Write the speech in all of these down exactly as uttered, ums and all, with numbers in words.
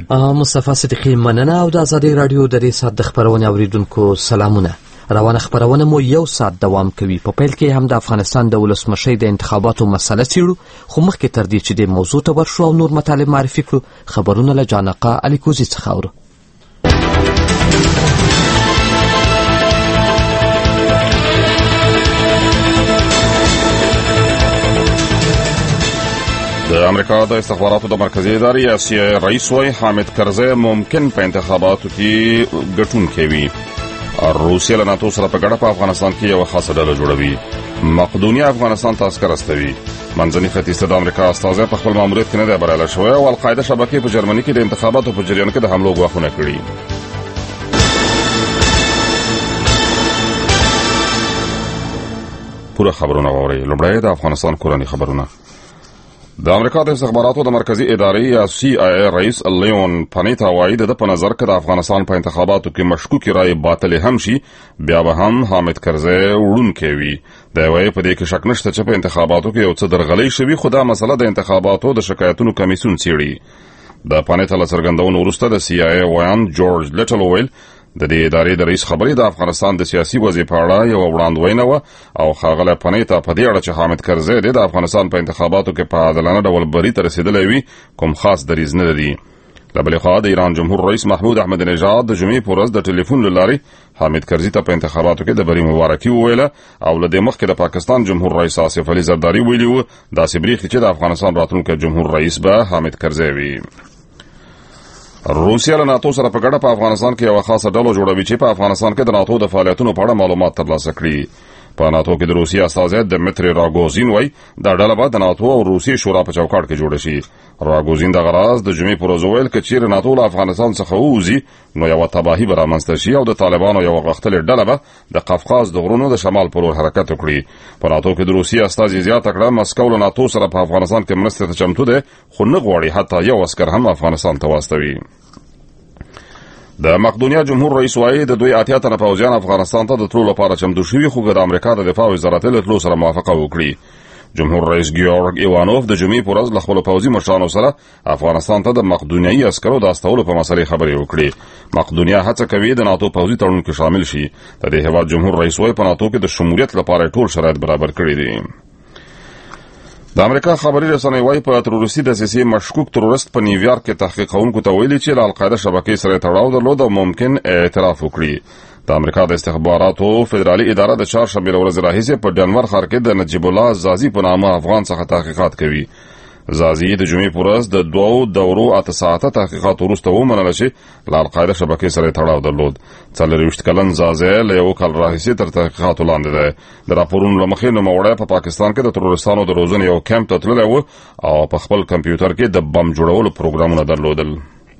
مصطفی صدیقی مننه. او د ازادي رادیو د دې ساعت د خبرونې اوریدونکو سلامونه. روانه خبرونه مو یو ساعت دوام کوي. په پیل کې هم د افغانستان د ولسمشۍ د انتخاباتو مسله څیړو، خو مخکې تر دې چې د موضوع ته ورشو او نور مطالب معرفي کړو، خبرونه له جانقه الیکوزي څخه اورو. د امریکا د استخباراتو د مرکزی ادارې یا سی آی رئیس وای حامد کرزی ممکن په انتخاباتو کې ګټونکی وي. روسیه له ناتو سره په ګډه په افغانستان کې یو خاصه ډله جوړوي. مقدونیه افغانستان ته عسکر استوي. منځني ختیځ ته د امریکا استازی په خپل ماموریت کې نه دی بریالی شوی او القاعده شبکې په جرمني کې د انتخاباتو په جریان کې د حملو ګواښونه کړي. پوره خبرونه واورئ. لومړی د افغانستان کورني خبرونه. د امریکا د استخباراتو د مرکزی ادارې یا سی آی ای رئیس لیون پانیتا وایي د په نظر کې د افغانستان په انتخاباتو کې مشکوکې رایې باطلې هم شي، بیا به هم حامد کرزی وړونکی وي. د وایي په دې کې شک نشته چې په انتخاباتو کې یو څه درغلۍ شوي، خو دا مسله د انتخاباتو د شکایتونو کمیسیون څیړي. د پانیتا له څرګندونو وروسته د سی آی ای ویان جورج لیټل وویل د دې ادارې د رئیس خبرې د افغانستان د سیاسي وضعیت په اړه یو وړاندوینه وه او ښاغلی پانیتا په دې اړه چې حامد کرزی د افغانستان په انتخاباتو کې په عادلانه ډول بري ته رسېدلی وي کوم خاص دریځ نه لري. له بلې خوا د ایران جمهور رئیس محمود احمد نژاد د جمعې په ورځ د ټلیفون له لارې حامد کرزي ته په انتخاباتو کې د بري مبارکي وویله او له دې مخکې د پاکستان جمهور رئیس آصف علي زرداري ویلي و داسې بریښي چې د افغانستان راتلونکی جمهور رئیس به حامد کرزي وي. روسیه له ناتو سره په ګډه په افغانستان کې یو خاصه ډله جوړوي چې په افغانستان کې د ناتو د فعالیتونو په اړه معلومات ترلاسه کړي. په ناتو کې د روسیې استازی دمیتری راګوزین وایي دا ډله به د ناتو او روسیې شورا په چوکاټ کې جوړه شي. راګوزین دغه راز د جمعې په ورځ وویل که چیرې ناتو له افغانستان څخه ووځي نو یوه تباهي به رامنځته شي او د طالبانو یوه غښتلې ډله به د قفقاز د غرونو د شمال په لور حرکت وکړي. په ناتو کې د روسیې استازي زیاته کړه مسکو له ناتو سره په افغانستان کې مرستې ته چمتو دی، خو نه غواړي حتی یو عسکر هم افغانستان ته واستوي. د مقدونیه جمهور رئیس وایي د دوی اتیا تنه پوځیان افغانستان ته د تلو لپاره چمتو شوي، خو د امریکا د دفاع وزارت له تلو سره موافقه وکړي. جمهور رئیس ګیورګ ایوانوف د جمعې په ورځ له خپلو پوځي مشرانو سره افغانستان ته د مقدونیایي عسکرو د استولو په مسلې خبرې وکړي. مقدونیه هڅه کوي د ناتو پوځي تړون کې شامل شي. د دې هېواد جمهور رئیس وایي په ناتو کې د شمولیت لپاره ټول شرایط برابر کړي دي. د امریکا خبري رسنۍ وايي په تروریستي دسیسې مشکوک تروریست په نیویارک کې تحقیق کوونکو ته ویلي چې له القاعده شبکې سره تړاو درلود او ممکن اعتراف وکړي. د امریکا د استخباراتو فدرالي اداره د چهارشنبې له ورځې راهیسې په ډنور ښار کې د نجیب الله زازي په نامه افغان څخه تحقیقات کوي. زازي د جمعې په ورځ د دوو دورو اته ساعته تحقیقات وروسته ومنله چې له القاعده شبکې سره تړاو درلود. څلورویشت کلن زازي له یو کال راهیسې تر تحقیقاتو لاندې دی. د راپورونو له مخې نوموړی په پاکستان کې د تروریستانو د روزنې یو کیمپ ته تللی و او په خپل کمپیوټر کې د بم جوړولو پروګرامونه درلودل.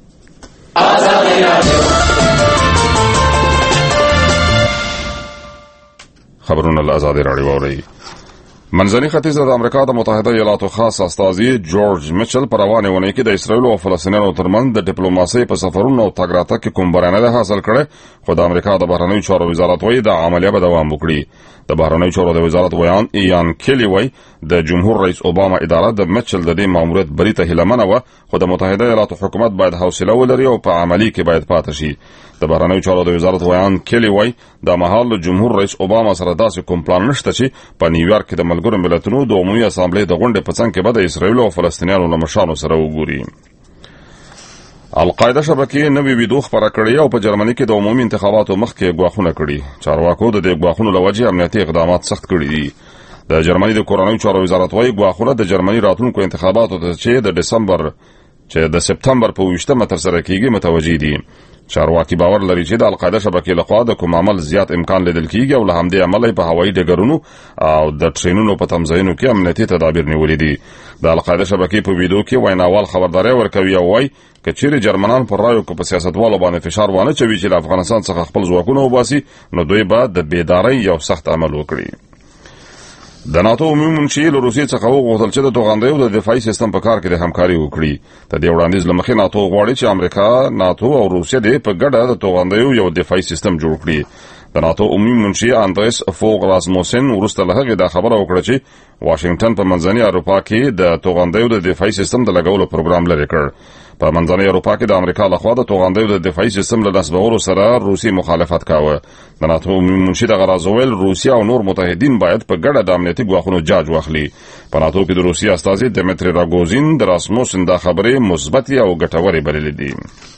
خبرونه له ازادي راډیو اورئ. منځني ختیځ د امریکا د متحده ایالاتو خاص استازي جورج میچل په روانې اونۍ کې د اسرائیل او فلسطینیانو ترمنځ د ډیپلوماسۍ په سفرونو او تګ راتګ کې کوم بریانی نه حاصل کړی، خو د امریکا د بهرنیو چارو وزارت وایي د عملیه به دوام وکړي. د بهرنیو چارو د وزارت ویان ایان کیلی وایي د جمهور رئیس اوباما اداره د میچل د دې ماموریت بري ته هیله منه وه، خو د متحده ایالاتو حکومت باید حوصله ولري او په عملي کې باید پاتې شي. د بهرنیو چارو د وزارت ویان کیلی وایي د مهال له جمهور رئیس اوباما سره داسې کوم پلان نشته چې په نیویارک کې د ملګرو ملتونو د عمومي اسامبلې د غونډې په څنګ کې به د اسرائیل او فلسطینیانو له مشرانو سره وګوري. القاعده شبکې نوې ویډیو خپره کړې او په جرمني کې د عمومي انتخاباتو مخکې ګواښونه کړي. چارواکو د دې ګواښونو له وجې امنیتي اقدامات سخت کړي دي. د جرمني د کورنیو چارو وزارت وایي ګواښونه د جرمني راتلونکو انتخاباتو ته چې د دسمبر چې د سپتمبر په اوویشتمه ترسره کیږي متوجه دي. چارواکي باور لري چې د القاعده شبکې لخوا د کوم عمل زیات امکان لیدل کیږي او له همدې امله په هوایي ډګرونو او د ټرینونو په تمځایونو کې امنیتي تدابیر نیولې دي. د القاعده شبکې په ویډیو کې ویناوال خبرداري ورکوي او وایي که چیرې جرمنان پر رایو کو په سیاستوالو باندې فشار وانه چوي چې له افغانستان څخه خپل ځواکونه وباسي نو دوی به د بیدارۍ یو سخت عمل وکړي. د ناتو عمومي منشي له روسیې څخه وغوښتل چې د توغندیو د دفاعي سیستم په کار کې د همکاري وکړي. د دې وړاندیز له مخې ناتو غواړي چې امریکا، ناتو او روسیه دې په ګډه د توغندیو یو دفاعي سیستم جوړ کړي. د ناتو عمومي منشي اندریس فوغ راسموسن وروسته له هغې دا خبره وکړه چې واشنگټن په منځني اروپا کې د توغندیو د دفاعي سیستم د لګولو پروګرام لري کړ. په منځنۍ اروپا کې د امریکا لخوا د توغندیو د دفاعي سیستم له نصبولو سره روسي مخالفت کاوه. د ناتو منشي دغه راز وویل روسیا او نور متحدین باید په ګډه د امنیتي ګواښونو جاج واخلي. په ناتو کې د روسي استازي دمیتری راګوزین د راسموسن دا خبرې مثبتې او ګټورې بللې دي.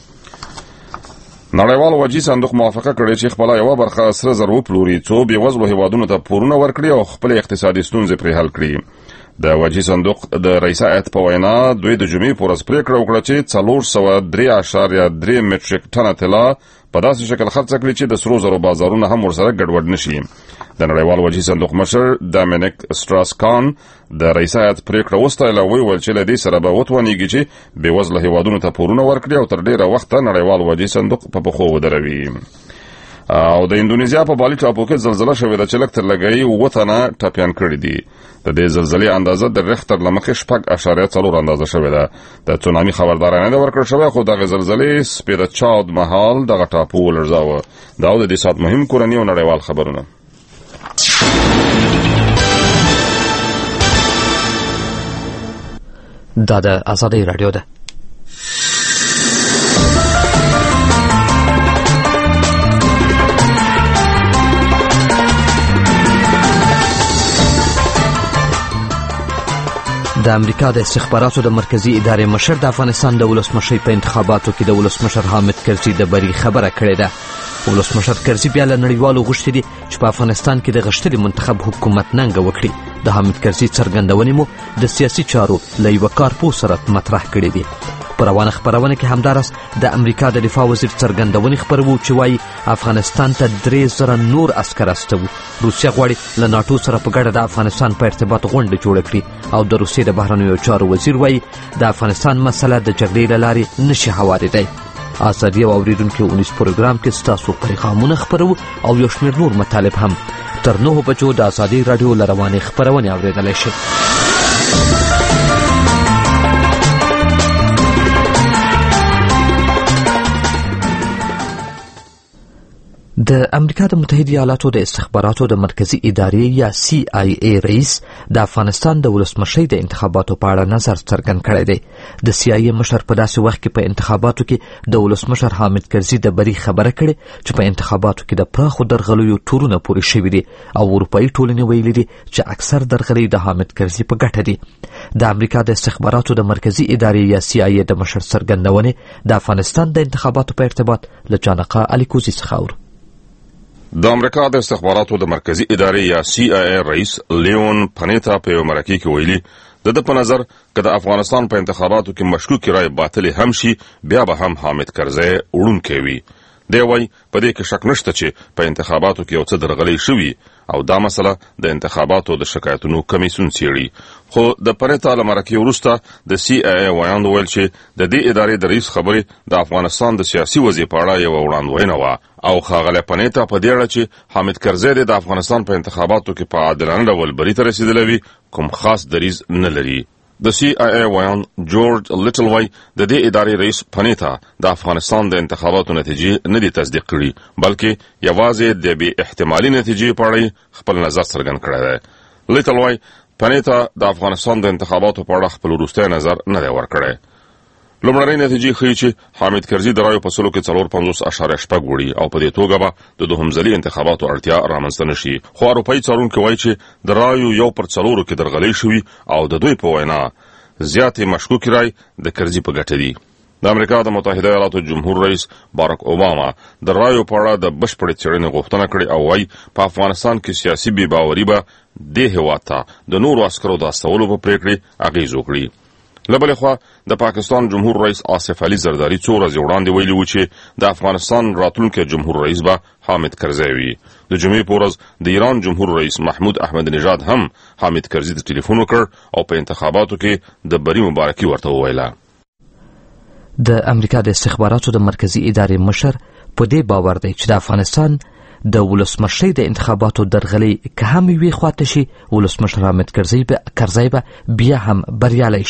نړیوال وجهي صندوق موافقه کړې چې خپله یوه برخه سره زر وپلوري څو بېوزلو هیوادونو ته پورونه ورکړي او خپلې اقتصادي ستونزې پرې حل کړي. د وجهي صندوق د رئیس هیئت په وینا دوی د جمعې په ورځ پرېکړه وکړه چې څلور سوه درې اعشاریه درې مټریک ټنه طلا په داسې شکل خرڅ کړي چې د سرو زرو بازارونه هم ورسره ګډوډ نشي. د نړیوال وجهي صندوق مشر ډامینیک سټراسکان د رئیس هیئت پرېکړه وستایله او وویل چې له دې سره به وتوانیږي چې بېوزله هیوادونو ته پورونه ورکړي او تر ډېره وخته نړیوال وجهي صندوق په پښو ودروي. او د اندونیزیا په بالي ټاپو کې زلزله شوې ده چې لږ تر لږه یې اووه تنه ټپیان کړي دي. د دې زلزلې اندازه د ریختر له مخې شپږ اعشاریه څلور اندازه شوې ده. د تسونامي خبرداری نه ده ورکړل شوی خو دغه زلزلې سپېده چاود مهال دغه ټاپو ولړزاوه. دا د دې ساعت مهم کورني او نړیوال خبرونه. دا د ازادۍ راډیو ده. د امریکا د استخباراتو د مرکزی ادارې مشر د افغانستان د ولسمشر په انتخاباتو کې د ولسمشر حامد کرزي د بری خبره کړې ده. ولسمشر کرزي بیا له نړیوالو غوښتي دي چې په افغانستان کې د غښتلي منتخب حکومت ننګه وکړي. د حامد کرزي څرګندونې مو د سیاسي چارو له یوه کارپوه سره مطرح کړې دي. په روانه خپرونه کې همداراز د امریکا د دفاع وزیر څرګندونې خپروو چې وایي افغانستان ته درې زره نور عسکر استوي. روسیه غواړي له ناټو سره په ګډه د افغانستان په ارتباط غونډه جوړه کړي او د روسیې د بهرنیو چارو وزیر وایي د افغانستان مسله د جګړې له لارې نشي هوارېدی. ازادي او اوریدونکو اونیس پروګرام کې ستاسو پیغامونه خپرو او یو شمېر نور مطالب هم تر نهو بجو د ازادي راډیو له روانې خپرونې اورېدلی شئ. د امریکا د متحده ایالاتو د استخباراتو د مرکزی ادارې یا سی آی ای رئیس د افغانستان د ولسمشۍ د انتخاباتو په اړه نظر څرګند کړی دی. د سی آی ای مشر په داسې وخت کې په انتخاباتو کې د ولسمشر حامد کرزي د بری خبره کړې چې په انتخاباتو کې د پراخو درغلیو تورونه پورې شوي دي او اروپایي ټولنې ویلي دي چې اکثر درغلۍ د حامد کرزي په ګټه دي. د امریکا د استخباراتو د مرکزی ادارې یا سی آی ای د مشر څرګندونې د افغانستان د انتخاباتو په ارتباط له جانقه الیکوزي څخه اورو. د امریکا د استخباراتو د مرکزی ادارې یا سی آی ای رئیس لیون پنیتا په یو مرکه کې ویلي د ده په نظر که د افغانستان په انتخاباتو کې مشکوکې رایې باطلې هم شي بیا به هم حامد کرزی وړونکی وي. دی وایي په دې کې شک نشته چې په انتخاباتو کې یو څه درغلۍ شوي او دا مسله د انتخاباتو د شکایتونو کمیسیون څیړي. خو د پنیتا له مرکې وروسته د سی آی ای ویاند وویل چې د دې ادارې د رئیس خبرې د افغانستان د سیاسي وضعې په اړه یوه وړاندوینه وه او ښاغلی پنیتا په دې اړه چې حامد کرزی د افغانستان په انتخاباتو کې په عادلانه ډول بري ته رسېدلی وي کوم خاص دریځ نه لري. د سی آی ای ویاند جورج لیټل وای د دې ادارې رئیس پنیتا د افغانستان د انتخاباتو نتیجې نه دي تصدیق کړي بلکې یوازې د بې احتمالي نتیجې په اړه خپل نظر څرګند کړی دی. لیټل وای پنیتا د افغانستان د انتخاباتو په اړه خپل وروستی نظر نه دی ورکړی. لومړنۍ نتیجې ښیي چې حامد کرزي د رایو په سلو کې څلور پنځوس اعشاریه شپږ وړي او په دې توګه به د دوهم ځلي انتخاباتو اړتیا رامنځته نه شي. خو اروپایي څارونکي وایي چې د رایو یو پر څلورو کې درغلۍ شوي او د دوی په وینا زیاتې مشکوکې رای د کرزي په ګټه دي. د امریکا د متحده ایالاتو جمهور رئیس باراک اوباما د رایو په اړه د بشپړې څېړنې غوښتنه کړې او وایي په افغانستان کې سیاسي بې باوري به دې هېواد ته د نورو عسکرو د استولو په پرېکړې اغېز وکړي. له بلې خوا د پاکستان جمهور رئیس آصف علي زرداري څو ورځې وړاندې ویلي و چې د افغانستان راتلونکی جمهور رئیس به حامد کرزی وي. د جمعې په ورځ د ایران جمهور رئیس محمود احمد نژاد هم حامد کرزي ته ټلیفون وکړ او په انتخاباتو کې د بري مبارکي ورته وویله. د امریکا د استخباراتو د مرکزی ادارې مشر په دې باور دی چې د افغانستان د ولسمشۍ د انتخاباتو درغلۍ که هم یوې خواته شي ولسمشر حامد کرزي به کرزی به بیا هم بریالی شي.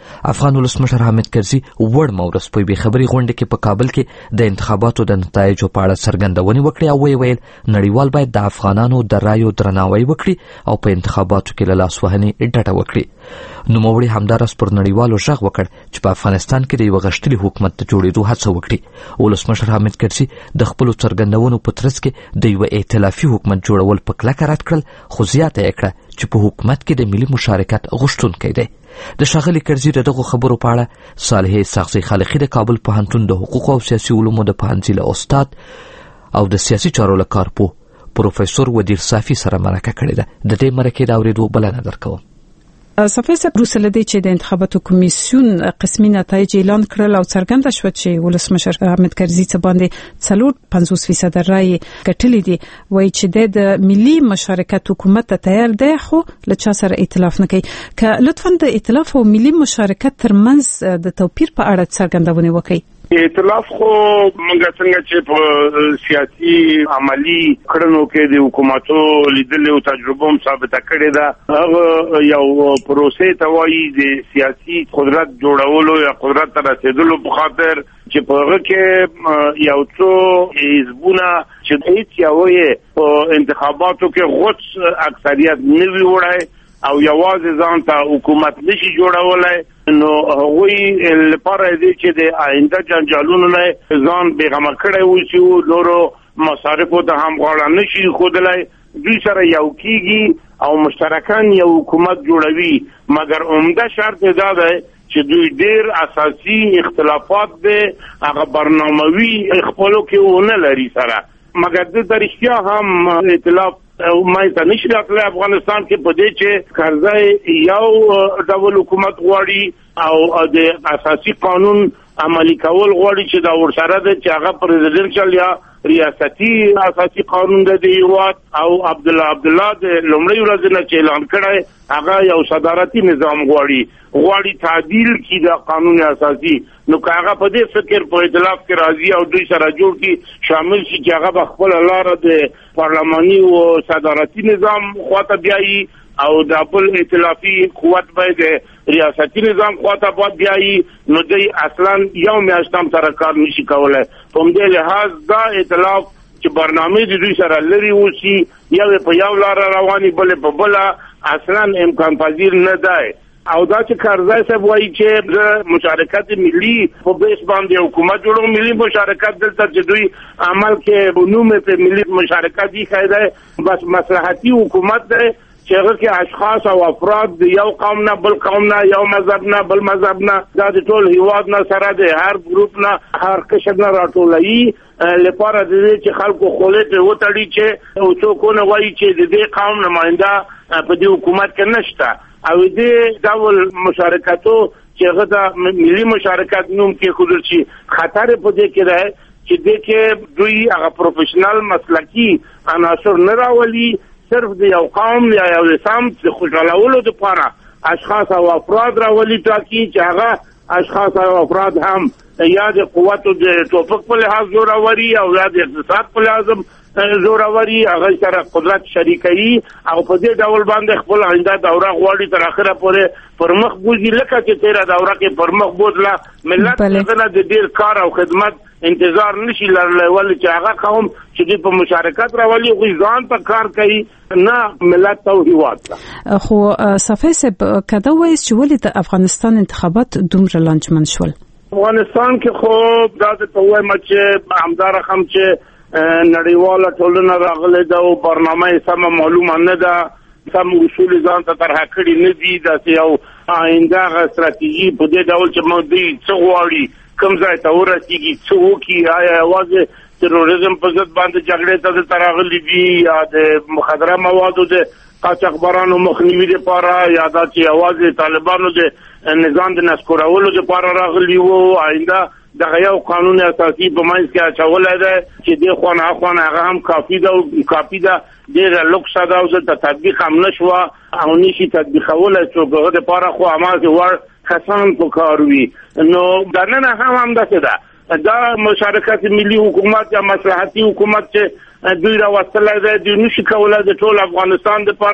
افغان ولسمشر حامد کرزي وړ مورس په بې خبري غونډه کې په کابل کې د انتخاباتو د نتایجو په اړه څرګندونې وکړې او ویې ویل نړیوال باید د افغانانو د رایو درناوی وکړي او په انتخاباتو کې له لاسوهنې ډډه وکړي. نوموړي همداراز پر نړیوالو غږ وکړ چې په افغانستان کې د یو غښتلي حکومت د جوړېدو هڅه وکړي. ولسمشر حامد کرزي د خپلو څرګندونو په ترڅ کې د یو ائتلافي حکومت جوړول په کلکه رد کړل، خو زیاته یې کړه چې په حکومت کې د ملي مشارکت غوښتونکی دی. د ښاغلي کرزي د دغو خبرو په اړه صالحې ساغزي خالقي د کابل پوهنتون د حقوقو او سیاسي علومو د پوهنځي له استاد او د سیاسي چارو له کارپوه پروفیسور ودیر صافي سره مرکه کړې ده. د دې مرکې د اورېدو بلنه درکوم. صافي صاحب، وروسته له دې چې د انتخاباتو کمیسیون قسمي نتایج اعلان کړل او څرګنده شوه چې ولسمشر حامد کرزي څه باندې څلور پنځوس فیصد رایې ګټلې دي، وایي چې د ملي مشارکت حکومت ته تیار دی خو له چا سره ائتلاف نه کوي. که لطفا د ائتلاف او ملي مشارکت ترمنځ د توپیر په اړه څرګندونه وکړي. ائتلاف خو موږ څنګه چې په سیاسي عملی کړنو کې د حکومتو لیدل او تجربه هم ثابته کړې ده، هغه یو پروسې ته وایي د سیاسي قدرت جوړولو یا قدرت ته رسیدلو په خاطر چې په هغه کې یو څو حزبونه چې هیڅ یو په انتخاباتو کې غوڅ اکثریت نه وي وړی او یوازې ځان ته حکومت نشي جوړولای، نو هغوی لپاره دی چې د آینده جنجالونو نه ځان بیغمه کړی وشي او نورو مصارفو ته هم غاړه نشي ښودلی، دوی سره یو کېږي او مشترکان یو حکومت جوړوي. مګر عمده شرط دا دی چې دوی ډېر اساسي اختلافات دی هغه برناموي خپلو کې ونه لري سره. مګر د رښتیا هم ائتلاف مای ته نشي راتلی افغانستان کې په دې چې کرزی یو ډول حکومت غواړي او د اساسي قانون عملی کول غواړي چې دا ورسره ده چې هغه پریزیدنشل یا ریاستي اساسي قانون د هیواد او عبد الله عبد الله د لومړی ورځ نه چې اعلان کړی هغه یو صدارتي نظام غواړي غواړي تعدیل کی د قانون اساسي. نو که هغه په دې فکر په ائتلاف کې راځي او دوی سره جوړ کی شامل شي چې هغه خپل لاره د پارلماني او صدارتي نظام خواته بیایي او د بل ائتلافي قوت باید ریاستي نظام خواته باید بیایي، نو دوی اصلا یو میاشت هم سره کار نشي کولی. په همدې لحاظ دا ائتلاف چې برنامه د دوی سره لري اوسي یو په یو لاره رواني بل په بله اصلا امکان پذیر نه دی. او دا چې کرزی صاحب وایي چې د مشارکت ملي په بیس باندې حکومت جوړو، ملي مشارکت دلته چې دوی عمل کې نوم په ملي مشارکت دی ښایي بس مصلحتي حکومت دی چې هغه کې اشخاص او افراد د یو قوم نه بل قوم نه یو مذهب نه بل مذهب نه دا د ټول هیواد نه سره د هر ګروپ نه هر قشر نه راټولوي لپاره د دې چې خلکو خولې ته وتړي چې او څوک نه وایي چې د دې قوم نماینده په دې حکومت کې نشته او دې ډول مشارکتو چې هغه د ملي مشارکت نوم کې خودل شي خطر په دې کې ده چې دې کې دوی هغه پروفیشنل مسلکی عناصر نه راولي، صرف د یو قوم یا یو سم د خوشالولو لپاره اشخاص او افراد راولي تاکي چې هغه اشخاص او افراد هم یا د قوت د توفق په لحاظ زوروري او یا د اقتصاد په لحاظ زوروري هغه سره قدرت شریکي او په دې ډول باندې خپل آینده دوره غواړي تر اخره پورې پرمخ بوزي، لکه چې تیرا دوره کې پرمخ بوزله ملت څنګه د ډیر کار او خدمت انتظار نشي لرلی ولې چې هغه قوم چې د په مشارکت راولي خو ځان ته کار کوي نه ملت ته هیواد ته. خو صافي صاحب کدا وایي چې ولې د افغانستان انتخابات دومره لانجمن شول؟ افغانستان کې خو دا ته وایم چې همدار هم چې نړیواله ټولنه راغلې ده او برنامه سمه معلومه نه ده، سم اصول ځان ته طرح کړي نه دي، داسې یو آینده ستراتیژي په دې ډول چې موږ دوی څه غواړي کوم ځای ته ورسېږي څه وکړي، آیا یوازې تروریزم په ضد باندې جګړې ته دلته راغلي دي یا د مخدره موادو د قاچاقبرانو مخنیوي لپاره یا دا چې یوازې طالبانو د نظام د نسکورولو لپاره راغلي وو، آینده دغه یو قانون اساسي په منځ کې اچولای دی چې د خوانه خوانه هغه هم کافي ده او کافي ده ډېره لوکسه ده او د تطبیق هم نشوه او نشي تطبیقولی څوک هغه دپاره خو هماغسې وړ کسان په کار وي. نو دننه هم همداسې ده دا مشارکت ملي حکومت یا مصلحتي حکومت چې دوی راوستلی دی دوی نشي کولی د ټول افغانستان دپاره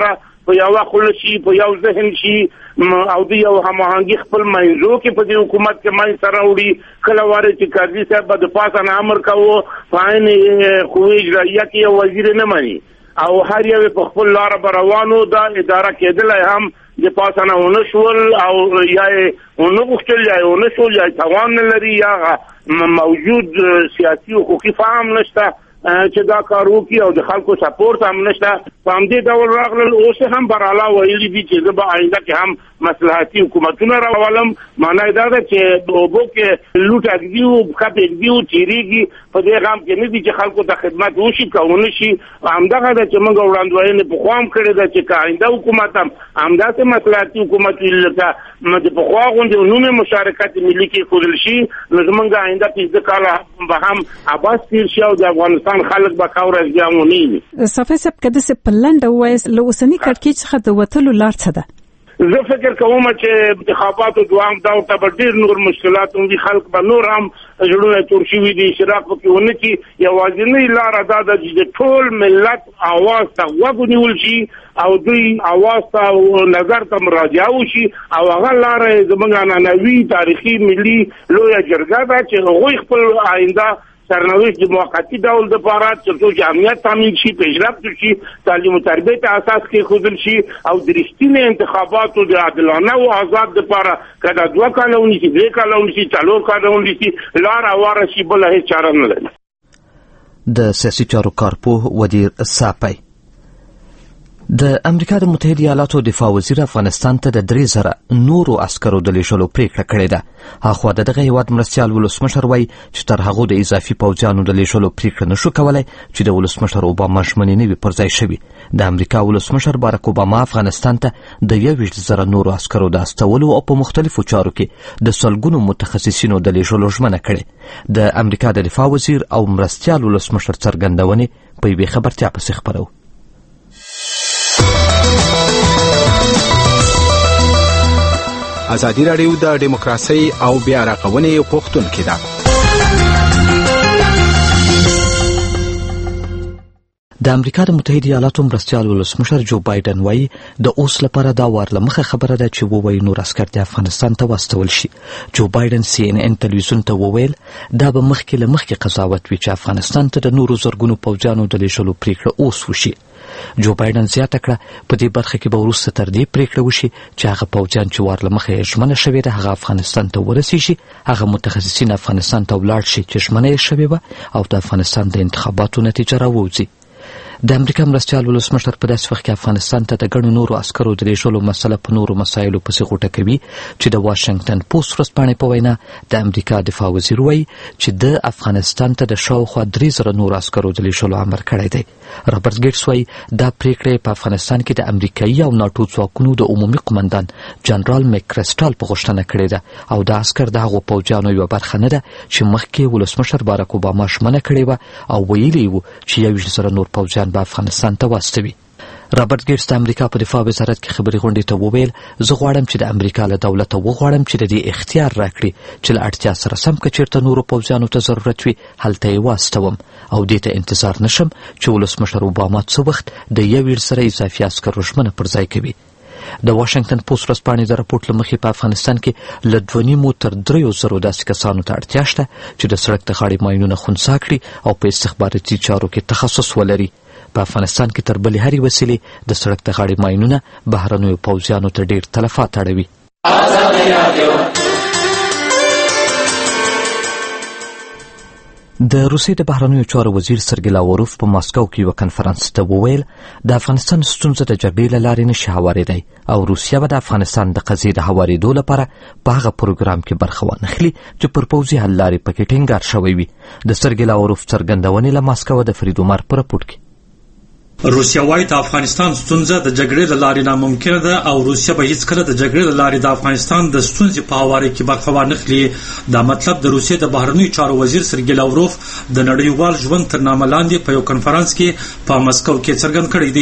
په یو خل شي په یو ذهن شي او د یو هماهنګي خپل منځو کې په دې حکومت کې مای سره وړي کله واره چې قاضي صاحب د پاسه نه امر کوو فاین قوی اجرائیه کې وزیر نه مانی او هر یو په خپل لار روانو دا اداره کېدل هم د پاسه نه ونشول او یا ونه غوښتل یا ونه شول یا توان لري یا موجود سیاسي حقوقي فهم نشته چې دا کار وکړي او د خلکو سپورټ هم نشته په همدې ډول راغلل اوس هم براله ویلي دي چې زه به آینده کې هم مصلحتي حکومتونه راولم معنی دا ده چې د اوبو کې لوټ اګدي او خط اګدي او تیریږي په دې غام کې نه دي چې خلکو ته خدمت وشي کوونه شي همدغه ده چې موږ وړاندوینه په خوام کړی ده چې آینده حکومت هم همداسې مصلحتي حکومت ولته د په خوا غونډې نومه مشارکت ملي کې خودل شي نو زمونږ آینده پنځه کاله به هم عباس تیر شي او د افغانستان خلک به کاوره ځامونی صافي سب کده سه پلند وایس له اوسنی کړکېچ څخه د وټلو لار څه ده زه فکر کوم چې انتخاباتو دوام دا او ته ډېر نور مشکلات هم دي خلک به نور هم جوړونه تور شي وي شراک په ونه کې یوازینی لار ادا ده چې ټول ملت اواز ته وګونیول شي او دوی اواز ته نظر ته مراجعه وشي او هغه لار زمونږ ننوي تاریخي ملي لویه جرګه ده چې هغوی خپل آینده سرنوشت د موقتی ډول د لپاره چې امنیت تامین شي پیشرفت شي تعلیم او تربیه ته اساس کې خودل شي او د رښتینې انتخاباتو د عادلانه او آزاد لپاره کله دوه کاله ونیسي درې کاله ونیسي څلور کاله ونیسي لار اواره شي بل هیڅ چاره نه لري د سیاسي چارو کارپوه ودیر ساپی د امریکا د متحده ایالاتو دفاع وزیر افغانستان ته د درې زره نورو عسکرو د لیږلو پریکړه کړې ده هاخوا د دغه هیواد مرستیال ولسمشر وایي چې تر هغو د اضافي پوځیانو د لیږلو پریکړه نشو کولی چې د ولسمشر اوباما ژمنې نه وي پر ځای شوي د امریکا ولسمشر باراک اوباما افغانستان ته د یوویشت زره نورو عسکرو د استولو او په مختلفو چارو کې د سلګونو متخصصینو د لیږلو ژمنه کړې د امریکا د دفاع وزیر او مرستیال ولسمشر څرګندونې په یوې خبرتیا پسې خپرو ازادي راډیو د دیموکراسي او بیا راغونې پوښتونکې ده. د امریکا د متحده ایالاتو مرستیال ولسمشر جو بایدن وایي د اوس لپاره دا وار لمخه خبره ده چې ووایي نور عسکر د افغانستان ته واستول شي. جو بایدن سی ان ان تلویزیون ته وویل دا به مخکې له مخکې قضاوت وي چې افغانستان ته د نورو زرګونو پوځیانو د لیږلو پریکړه اوس وشي. جو بایدن زیاته کړه په دې برخه کې به وروسته تر دې پریکړه وشي چې هغه پوځیان چې وار له مخې یې ژمنه شوې ده هغه افغانستان ته ورسیږي هغه متخصصین افغانستان ته ولاړ شي چې ژمنه یې شوې وه او د افغانستان د انتخاباتو نتیجه راووځي. د امریکا مرستیال ولسمشر په داسې وخت کې افغانستان ته د ګڼو نورو عسکرو د لیږلو مسله په نورو مسایلو پسې غوټه کوي چې د واشنګټن پوسټ ورځپاڼې په وینا د امریکا دفاع وزیر وایي چې د افغانستان ته د شاوخوا درې زره نورو عسکرو د لیږلو امر کړی دی. رابرټ ګیټس وایي دا پریکړه په افغانستان کې د امریکایي او ناټو ځواکونو د عمومي قمندان جنرال میکرسټال په غوښتنه کړې ده او دا عسکر د هغو پوځیانو یوه برخه نه ده چې مخکې ولسمشر باراک اوباما ژمنه کړې وه او ویلي وو چې یوویشت زره نور پوځیان به افغانستان ته واستوي. رابرټ ګیټس د امریکا په دفاع وزارت کې خبري غونډې ته وویل زه غواړم چې د امریکا له دولته وغواړم چې د دې اختیار راکړي چې له اړتیا سره سم که چېرته نورو پوځیانو ته ضرورت وي هلته یې واستوم او دې ته انتظار نشم چې ولسمشر اوباما څه وخت د یوویشت زره اضافي عسکرو ژمنه پر ځای کوي. د واشنګټن پوسټ ورځپاڼې د راپورټ له مخې په افغانستان کې له دوه نیمو تر دریو زرو داسې کسانو ته اړتیا شته چې د سړک د غاړې ماینونه خنثی کړي او په استخباراتي چارو کې تخصص ولري. په افغانستان کې تر بلې هرې وسیلې د سړک د غاړې ماینونه بهرنیو پوځیانو ته ډېر تلفات اړوي. د روسیې د بهرنیو چارو وزیر سرګی لاوروف په ماسکو کې یوه کنفرانس ته وویل د افغانستان ستونزه د جګړې له لارې نشي هوارېدی او روسیه به د افغانستان د قضیې د هوارېدو لپاره په هغه پروګرام کې برخه وانخلي چې پر پوځي حل لارې پکې ټینګار شوی وي. د سرګی لاوروف څرګندونې له ماسکو د فرید عمر په راپورټ کې روسیه وايي د افغانستان ستونزه د جګړې له لارې ناممکنه ده او روسیه به هیڅکله د جګړې له لارې د افغانستان د ستونزې په هواري کې برخه وانخلي. دا مطلب د روسیې د بهرنیو چارو وزیر سرګی لاوروف د نړیوال ژوند تر نامه لاندې په یو کنفرانس کې په مسکو کې څرګند کړی دی.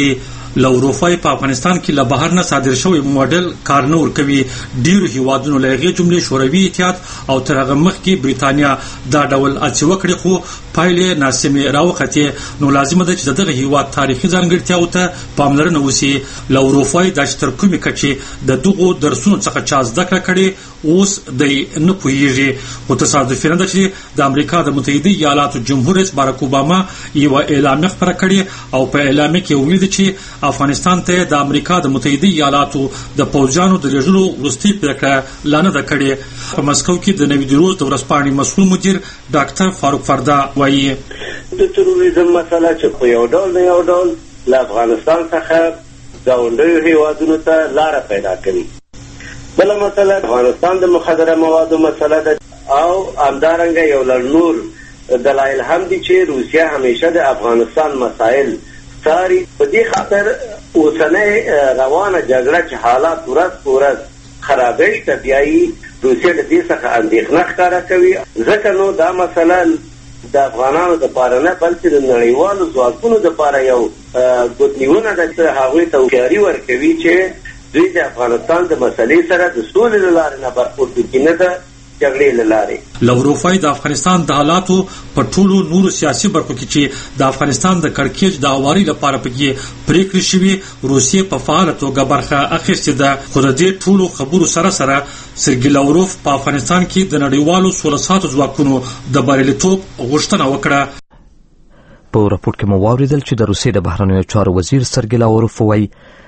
لاوروفای په افغانستان کې له بهر نه صادر شوی موډل کار نه ورکوي. ډیرو هیوادونو له هغې جملې شوروي اتحاد او تر هغه مخکې بریتانیا دا ډول هڅې وکړې خو پایلې ناسمې راوختې. نو لازمه ده چې د دغه هیواد تاریخي ځانګړتیاو ته پاملرنه وشي. لاوروفای دا چې تر کومې کچې د دغو درسونو څخه چا زده کړه کړې اوس دی نه پوهیږي. خو تصادفي نه ده چې د امریکا د متحده ایالاتو جمهور رئیس باراک اوباما یوه اعلامیه خپره کړې او په اعلامیه کې ویلي ده چې افغانستان ته د امریکا د متحده ایالاتو د پوځیانو د لېږلو وروستۍ پرېکړه لا نه ده کړې. په مسکو کې د نوي د روز د ورځپاڼې مسؤل مدیر ډاکټر فاروق فردا وایي د تروریزم مسله چې په یو ډول نه یو ډول له افغانستان څخه ګاونډیو هیوادونو ته لاره پیدا کوي. بله مسله افغانستان د مخدره موادو مسله ده او همدارنګه یو لړ نور دلایل هم دي چې روسیه همیشه د افغانستان مسایل څاري. په دې خاطر اوسنۍ روانه جګړه چې حالات ورځ په ورځ خرابېږي ته بیایي روسیه د دې څخه اندېښنه ښکاره کوي. ځکه نو دا مسله د افغانانو دپاره نه بلکې د نړیوالو ځواکونو دپاره یو ګوتنیونه ده چې هغوی ته هوښیاري ورکوي چې دوی د افغانستان د مسلې سره د سولې له لارې نه برخوردي کړي نه ده جګړې له لارې. لاوروفای د افغانستان د حالاتو په ټولو نورو سیاسي برخو کې چې د افغانستان د کړکېچ د هواري لپاره پکې پریکړې شوې روسیې په فعاله توګه برخه اخیستې ده. خو د دې ټولو خبرو سره سره سرګي لاوروف په افغانستان کې د نړیوالو سوله ساتو ځواکونو د بریالیتوب غوښتنه وکړه. په راپور کې مو واوریدل چې د روسیې د بهرنیو چارو وزیر سرګي لاوروف وایي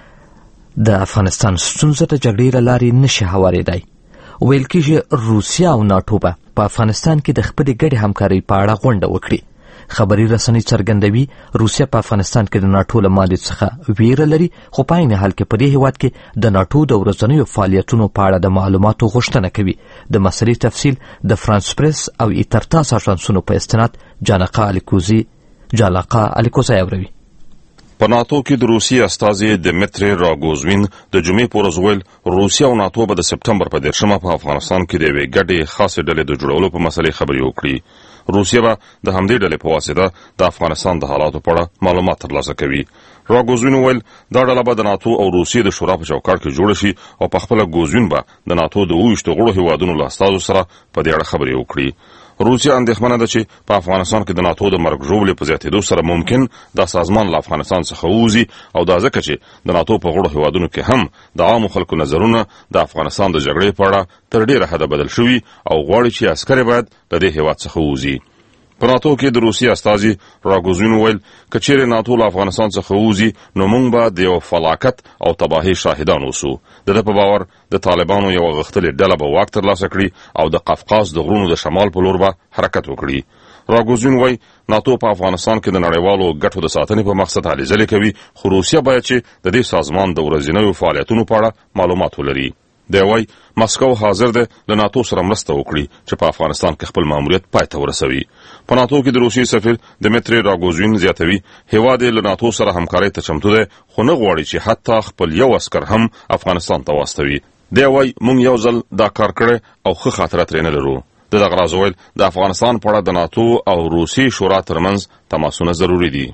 د افغانستان ستونزه د جګړې له لارې نشي هوارېدای. ویل کېږي روسیه او ناټو به په افغانستان کې د خپلې ګډې همکارۍ په اړه غونډه وکړي. خبري رسنۍ څرګندوي روسیه په افغانستان کې د ناټو له مالې څخه ویره لري خو په عین حال کې په دې هیواد کې د ناټو د ورځنیو فعالیتونو په اړه د معلوماتو غوښتنه کوي. د مسلې تفصیل د فرانس پریس او ایترتاس اژانسونو په استناد جانقا الیکوزي جانقا الیکوزي اوروي. په ناتو کې د روسیې استازي دمیتری راګوزوین د جمعې په ورځ ویل روسیه او ناتو به د سپټمبر په دېرشمه په افغانستان کې د یوې ګډې خاصې ډلې د جوړولو په مسلې خبرې وکړي. روسیه به د همدې ډلې په واسطه د افغانستان د حالاتو په اړه معلومات ترلاسه کوي. راګوزوین ویل دا ډله به د ناتو او روسیې د شورا په چوکاټ کې جوړه شي او په خپله ګوزوین به د ناتو د اوویشتو غړو هیوادونو له استازو سره په دې اړه خبرې وکړي. روسیه اندېښمنه ده چې په افغانستان کې د ناتو د مرګ ژوبلې په زیاتېدو سره ممکن دا سازمان له افغانستان څخه ووځي او دا ځکه چې د ناتو په غړو هیوادونو کې هم د عامو خلکو نظرونه د افغانستان د جګړې په اړه تر ډېره حده بدل شوي او غواړي چې عسکر باید له دې هیواد څخه ووځي. په ناتو کې د روسیې استازي راګوزوین ویل که چیرې ناتو له افغانستان څخه ووځي نو موږ به د یو فلاکت او تباهۍ شاهدان اوسو. د ده په باور د طالبانو یوه غښتلې ډله به واک ترلاسه کړي او د قفقاز د غرونو د شمال په لور به حرکت وکړي. راګوزوین وایي ناتو په افغانستان کې د نړیوالو ګټو د ساتنې په مقصد هلې ځلې کوي خو روسیه باید چې د دې سازمان د ورځنیو فعالیتونو په اړه معلومات ولري. دی وایي مسکو حاضر ده له ناتو سره مرسته وکړي چې په افغانستان کې خپل ماموریت پای ته ورسوي. په ناتو کې د روسیې سفیر دمیتری راګوزوین زیاتوي هیواد یې له ناتو سره همکارۍ ته چمتو دی خو نه غواړي چې حتی خپل یو عسکر هم افغانستان ته واستوي. دی وایي موږ یو ځل دا کار کړی او ښه خاطره ترې نه لرو. د دغه راز ویل د افغانستان په اړه د ناتو او روسیې شورا ترمنځ تماسونه ضروري دي.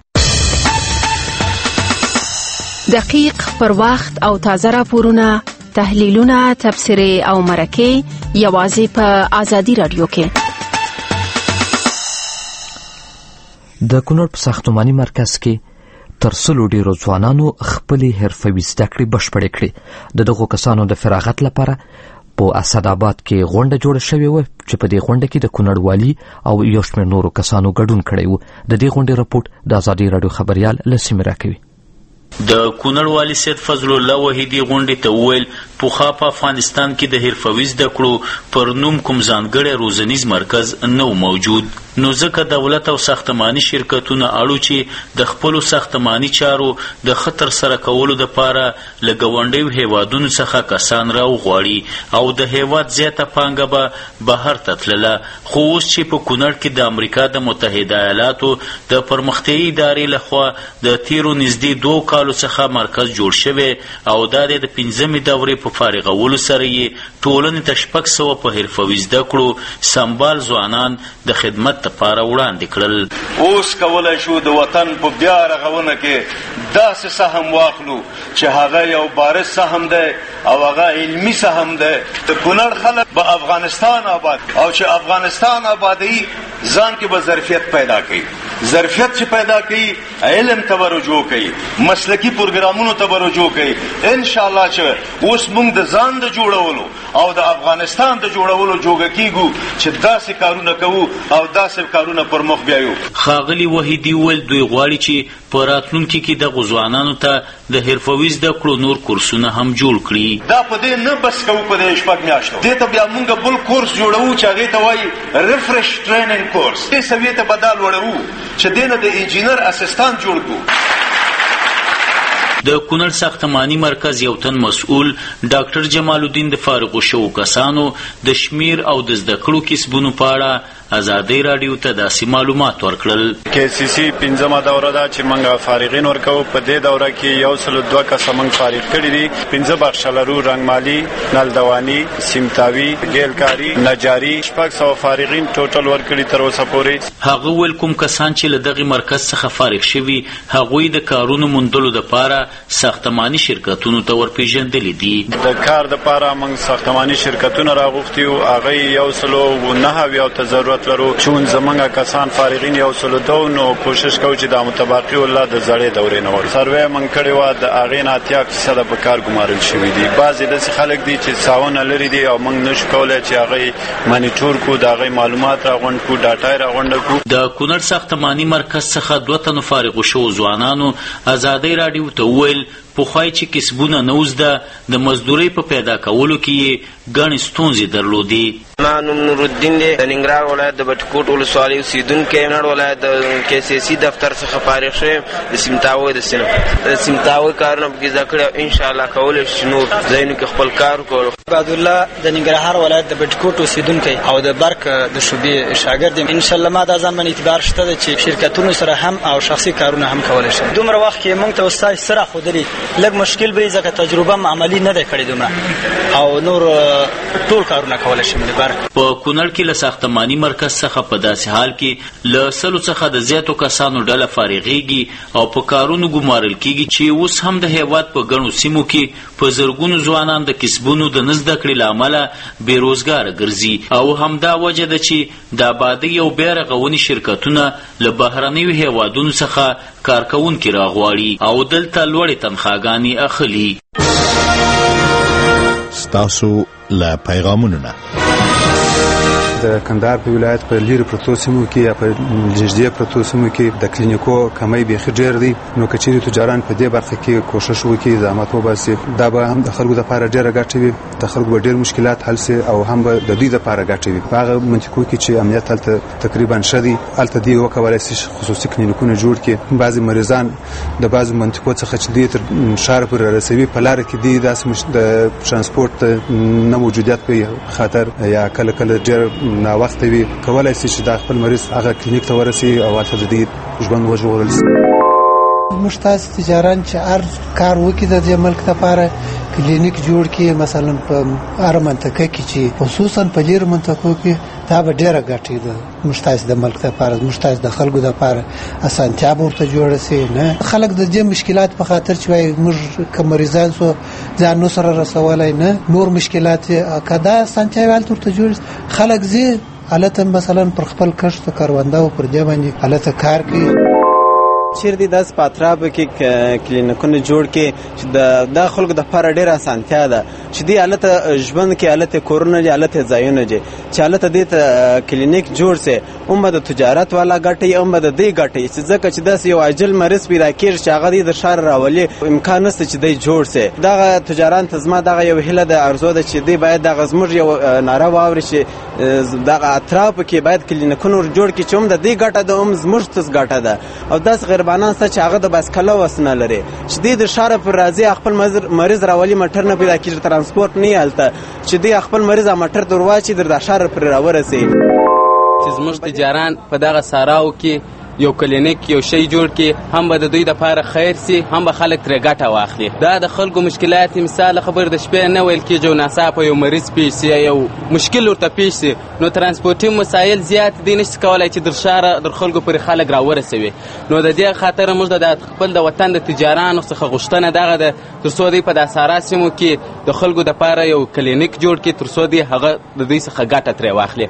دقیق پر وخت او تازه راپورونه تحلیلونه تبصرې او مرکې یوازې په آزادي رادیو کې. د کونړ په ساختماني مرکز کې تر سلو ډیرو ځوانانو خپلې حرفوي زده کړې بشپړې کړې. د دغو کسانو د فراغت لپاره په اسداباد کې غونډه جوړه شوې وه چې په دې غونډه کې د کونړ والي او یو شمېر نورو کسانو ګډون کړی و. د دې غونډې رپورټ د آزادي رادیو خبریال له سیمې راکوي. د کونړ والي سید فضل الله وحیدي غونډې ته وویل پخوا په افغانستان کې د حرفوي زده کړو پر نوم کوم ځانګړی روزنیز مرکز نه و موجود، نو ځکه دولت او ساختماني شرکتونه اړو چې د خپلو ساختماني چارو د ښه ترسره کولو دپاره له ګاونډیو هیوادونو څخه کسان راوغواړي او د هیواد زیاته پانګه به بهر ته تلله. خو اوس چې په کونړ کې د امریکا د متحده ایالاتو د پرمختیایي ادارې لخوا د تیرو نږدې دوو کالو څخه مرکز جوړ شوی او دا د پنځمې دورې په فارغولو سره یې ټولنې ته شپږ سوه په حرفوي زده کړو سمبال ځوانان د خدمت لپاره وړاندې کړل. اوس کولی شو د وطن په بیا رغونه کې داسې سهم واخلو چې هغه یو بارز سهم دی او هغه علمي سهم دی. د کونړ خلک به افغانستان آباد او چې افغانستان آبادی ځان کې به ظرفیت پیدا کوي. ظرفیت چې پیدا کوي علم ته رجوع کوي، مسلکی پروګرامونو ته رجوع کوي. ان شاء الله چې اوس موږ د ځان د جوړولو او د افغانستان د جوړولو جوګه کیږو چې داسې کارونه کوو او داسې کارونه پر مخ بیایو. ښاغلي وحیدي وویل دوی غواړي چې په راتلونکي کې دغو ځوانانو ته د حرفوي زده کړو نور کورسونه هم جوړ کړي. دا په دې نه بس کوو په دې شپږ میاشتو دې ته بیا موږ بل کورس جوړوو چې هغې ته وایي ریفریش ټریننګ کورس. دې سویې ته به دا لوړوو چې دې نه د انجینر اسسټانټ جوړ کړو. د کونړ ساختماني مرکز یو تن مسؤل ډاکټر جمال الدین د فارغو شوو کسانو د شمیر او د زده کړو کسبونو په اړه ازادۍ راډیو ته داسې معلومات ورکړل. کې سی سی پنځمه دوره ده چې موږ فارغین ورکوو. په دې دوره کې یو سل دوه کسه موږ فارغ کړي دي. پنځه بخښه لرو: رنګمالي، نلدواني، سیمتاوي، ګیلکاري، نجاري. شپږ سوه فارغین ټوټل ورکړي تر اوسه پورې. هغه ویل کوم کسان چې له دغې مرکز څخه فارغ شوي هغوی د کارونو موندلو دپاره ساختماني شرکتونو ته ورپېژندلي دي. د کار دپاره موږ ساختماني شرکتونه راغوښتي وو. هغه یو سلو نهه اویا ته ضرورت لرو. چون زمونږ کسان فارغین یو سلو دو نو کوشش کوو چې دا متباقي والله د زړې دورې نه ور سروې موږ کړې وه. د هغې نه اتیا فیصده په کار ګمارل شوي دي. بعضې داسې خلک دي چې ساونه لري دي او موږ نشو کولی چې هغې مانیټور کړو، د هغې معلومات راغونډ کړو، ډاټا یې راغونډه کړو. د کونړ ساختماني مرکز څخه دوه تنو فارغو شوو ځوانانو ازادۍ راډیو ته وویل پخوای چې کسبونه نه وزده د مزدورۍ په پیدا کولو کې یې ګڼې ستونزې درلودې. ما نوم نورالدین دی، د ننګرهار ولایت د بټکوټ ولسوالۍ اوسېدونکی. کونړ ولایت د کې سی سي دفتر څخه فارغ شویم د سیمتاوي د صنف د سیمتاوي کارونه پکې زده کړي او انشاءالله کولی شو چې نور ځایونو کې خپل کار وکړو. عبدالله د ننګرهار ولایت د بټکوټ اوسېدونکی او د برق د شعبې شاګرد یم. انشاءالله ما دا ځان باندې اعتبار شته ده چې شرکتونو سره هم او شخصي کارونه هم کولی شم. دومره وخت کې موږ ته استاد سره ښودلي لږ مشکل به ځکه تجربه هم عملي نه دی کړې دومره او نور ټول کارونه کولی شم. په کونړ کې له ساختماني مرکز څخه په داسې حال کې له سلو څخه د زیاتو کسانو ډله فارغېږي او په کارونو ګمارل کېږي چې اوس هم د هېواد په ګڼو سیمو کې په زرګونو ځوانان د کسبونو د نه زده کړې له امله بېروزګاره ګرځي او همدا وجه ده چې د آبادۍ او بیا رغونې شرکتونه له بهرنیو هېوادونو څخه کارکوونکي راغواړي او دلته لوړې تنخواګانې اخلي. ستاسو له پیغامونو نه د کندهار په ولایت په لیرې پرتو سیمو کې یا په نږدې پرتو سیمو کې د کلینیکو کمی بیخي ډېر دی. نو که چیرې تجاران په دې برخه کې کوشش وکړي، زحمت وباسي، دا به هم د خلکو دپاره ډېره ګټه وي. د خلکو به ډېر مشکلات حل سي او هم به د دوی دپاره ګټه وي. په هغه منطقو کې چې امنیت هلته تقریبا ښه دی، هلته دوی وکولی سي خصوصي کلینیکونه جوړ کړي. بعضې مریضان د بعضو منطقو څخه چې دوی تر ښاره پورې رسوي په لاره کې دوی داسې د ټرانسپورټ نه موجودیت په خاطر یا کله کله ډېر ناوخته وي کولی سي چې دا خپل مریض هغه کلینیک ته ورسي او هلته د دې ژوند وژغورل سي. موږ تاسې تجاران چې هر کار وکړي د دې ملک لپاره کلینیک جوړ کړي، مثلا په هره منطقه کې چې خصوصا په لیرو منطقو کې دا به ډېره ګټه ده موږ تاسې د ملک لپاره، موږ تاسې د خلکو لپاره اسانتیا به ورته جوړه سي. نه خلک د دې مشکلات په خاطر چې وایي موږ که مریضان سو ځان نو سره رسولی نه نور مشکلات که دا اسانتیاوې هلته ورته جوړ خلک ځي هلته مثلا پر خپل کښت کرونده او پر دې باندې هلته کار کوي. چیرې داسې په اطرافو کې کلینیکونه جوړ کړي چې د خلکو دپاره ډېره اسانتیا ده چې دوی هلته ژوند کې هلته کورونه دي، هلته ځایونه دي چې هلته دې ته کلینیک جوړ سي. هم به د تجارت والا ګټي، هم به د دوی ګټي چې ځکه چې داسې یو عاجل مریض پیدا کېږي چې هغه دوی د ښار راولي امکان نشته چې دوی جوړ سي. دغه تجاران ته زما دغه یو هیله ده، ارزو ده چې دوی باید دغه زموږ یو ناره واوري چې دغه اطرافو کې باید کلینیکونه جوړ کړي چې هم د دوی ګټه ده هم زموږ ته ګټه ده. او داسې غریبانان شته چې هغه د بایسکله وس نه لري چې دوی د ښاره پر راځي خپل مریض راولي، موټر نه پیدا کېږي، ترانسپورټ نه هلته چې دوی خپل مریض موټر در واچي در د ښاره پرې راورسي. چې زموږ تجاران په دغه ساراو کې یو کلینیک یو شی جوړ کړي هم به د دوی دپاره خیر سي هم به خلک ترې ګټه واخلي. دا د خلکو مشکلات مثال خبر د شپې نه ویل کېږي او ناڅاپه یو مریض پیښ سي یو مشکل ورته پیښ سي نو ترانسپورټي مسایل زیات دي نشي کولی چې در ښاره در خلکو پورې خلک راورسوي. نو د دې خاطر موږ د خپل د وطن د تجارانو څخه غوښتنه دغه ده تر څو دوی په دا سارا سیمو کې د خلکو دپاره یو کلینیک جوړ کړي تر څو دوی هغه د دوی څخه ګټه ترې واخلي.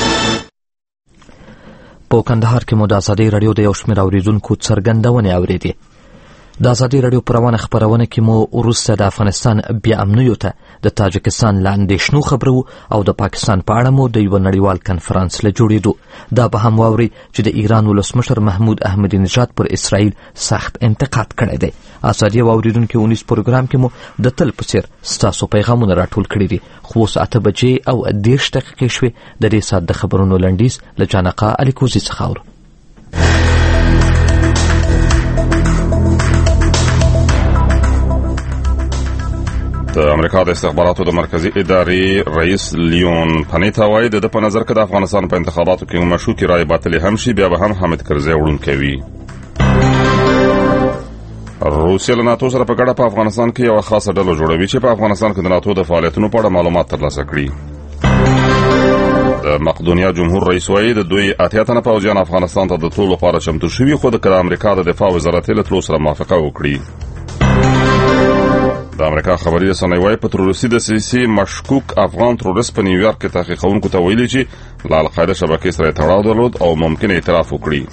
په کندهار کې مو د ازادۍ راډیو د یو شمېر اورېدونکو څرګندونې اورېدې. د ازادۍ راډیو په روانه خپرونه کې مو وروسته د افغانستان بیا امنیو ته د تاجکستان له اندېښنو خبرو او د پاکستان په اړه مو د یوه نړیوال کنفرانس له جوړېدو. دا به هم واورئ چې د ایران ولسمشر محمود احمدي نژاد پر اسرائیل سخت انتقاد کړی دی. ازادي او اوریدونکو اونیز پروګرام کې مو د تل په څیر ستاسو پیغامونه راټول کړي دي. خو اوس اته بجې او دېرش دقیقې شوې. د دې ساعت د خبرونو لنډیز له جانقه الیکوزي څخه اورو. د امریکا د استخباراتو د مرکزی ادارې رئیس لیون پنیتا وایي د په نظر کې د افغانستان په انتخاباتو کې مشکوکې رایې باطلې هم شي بیا به هم حامد کرزی وړونکی وي. روسیه له ناتو سره په ګډه په افغانستان کې یو خاصه ډله جوړوي چې په افغانستان کې د ناتو د فعالیتونو په اړه معلومات ترلاسه کړي. د مقدونیا جمهور رئیس وایي د دوی اتیا تنه پوځیان افغانستان ته د تللو لپاره چمتو شوي خو د امریکا د دفاع وزارت له تللو سره موافقه وکړي. د امریکا خبري رسنۍ وايي په تروریستي دسیسې مشکوک افغان تروریست په نیویارک کې تحقیقونکو ته ویلي چې له القاعده شبکې سره تړاو درلود او ممکن اعتراف وکړي.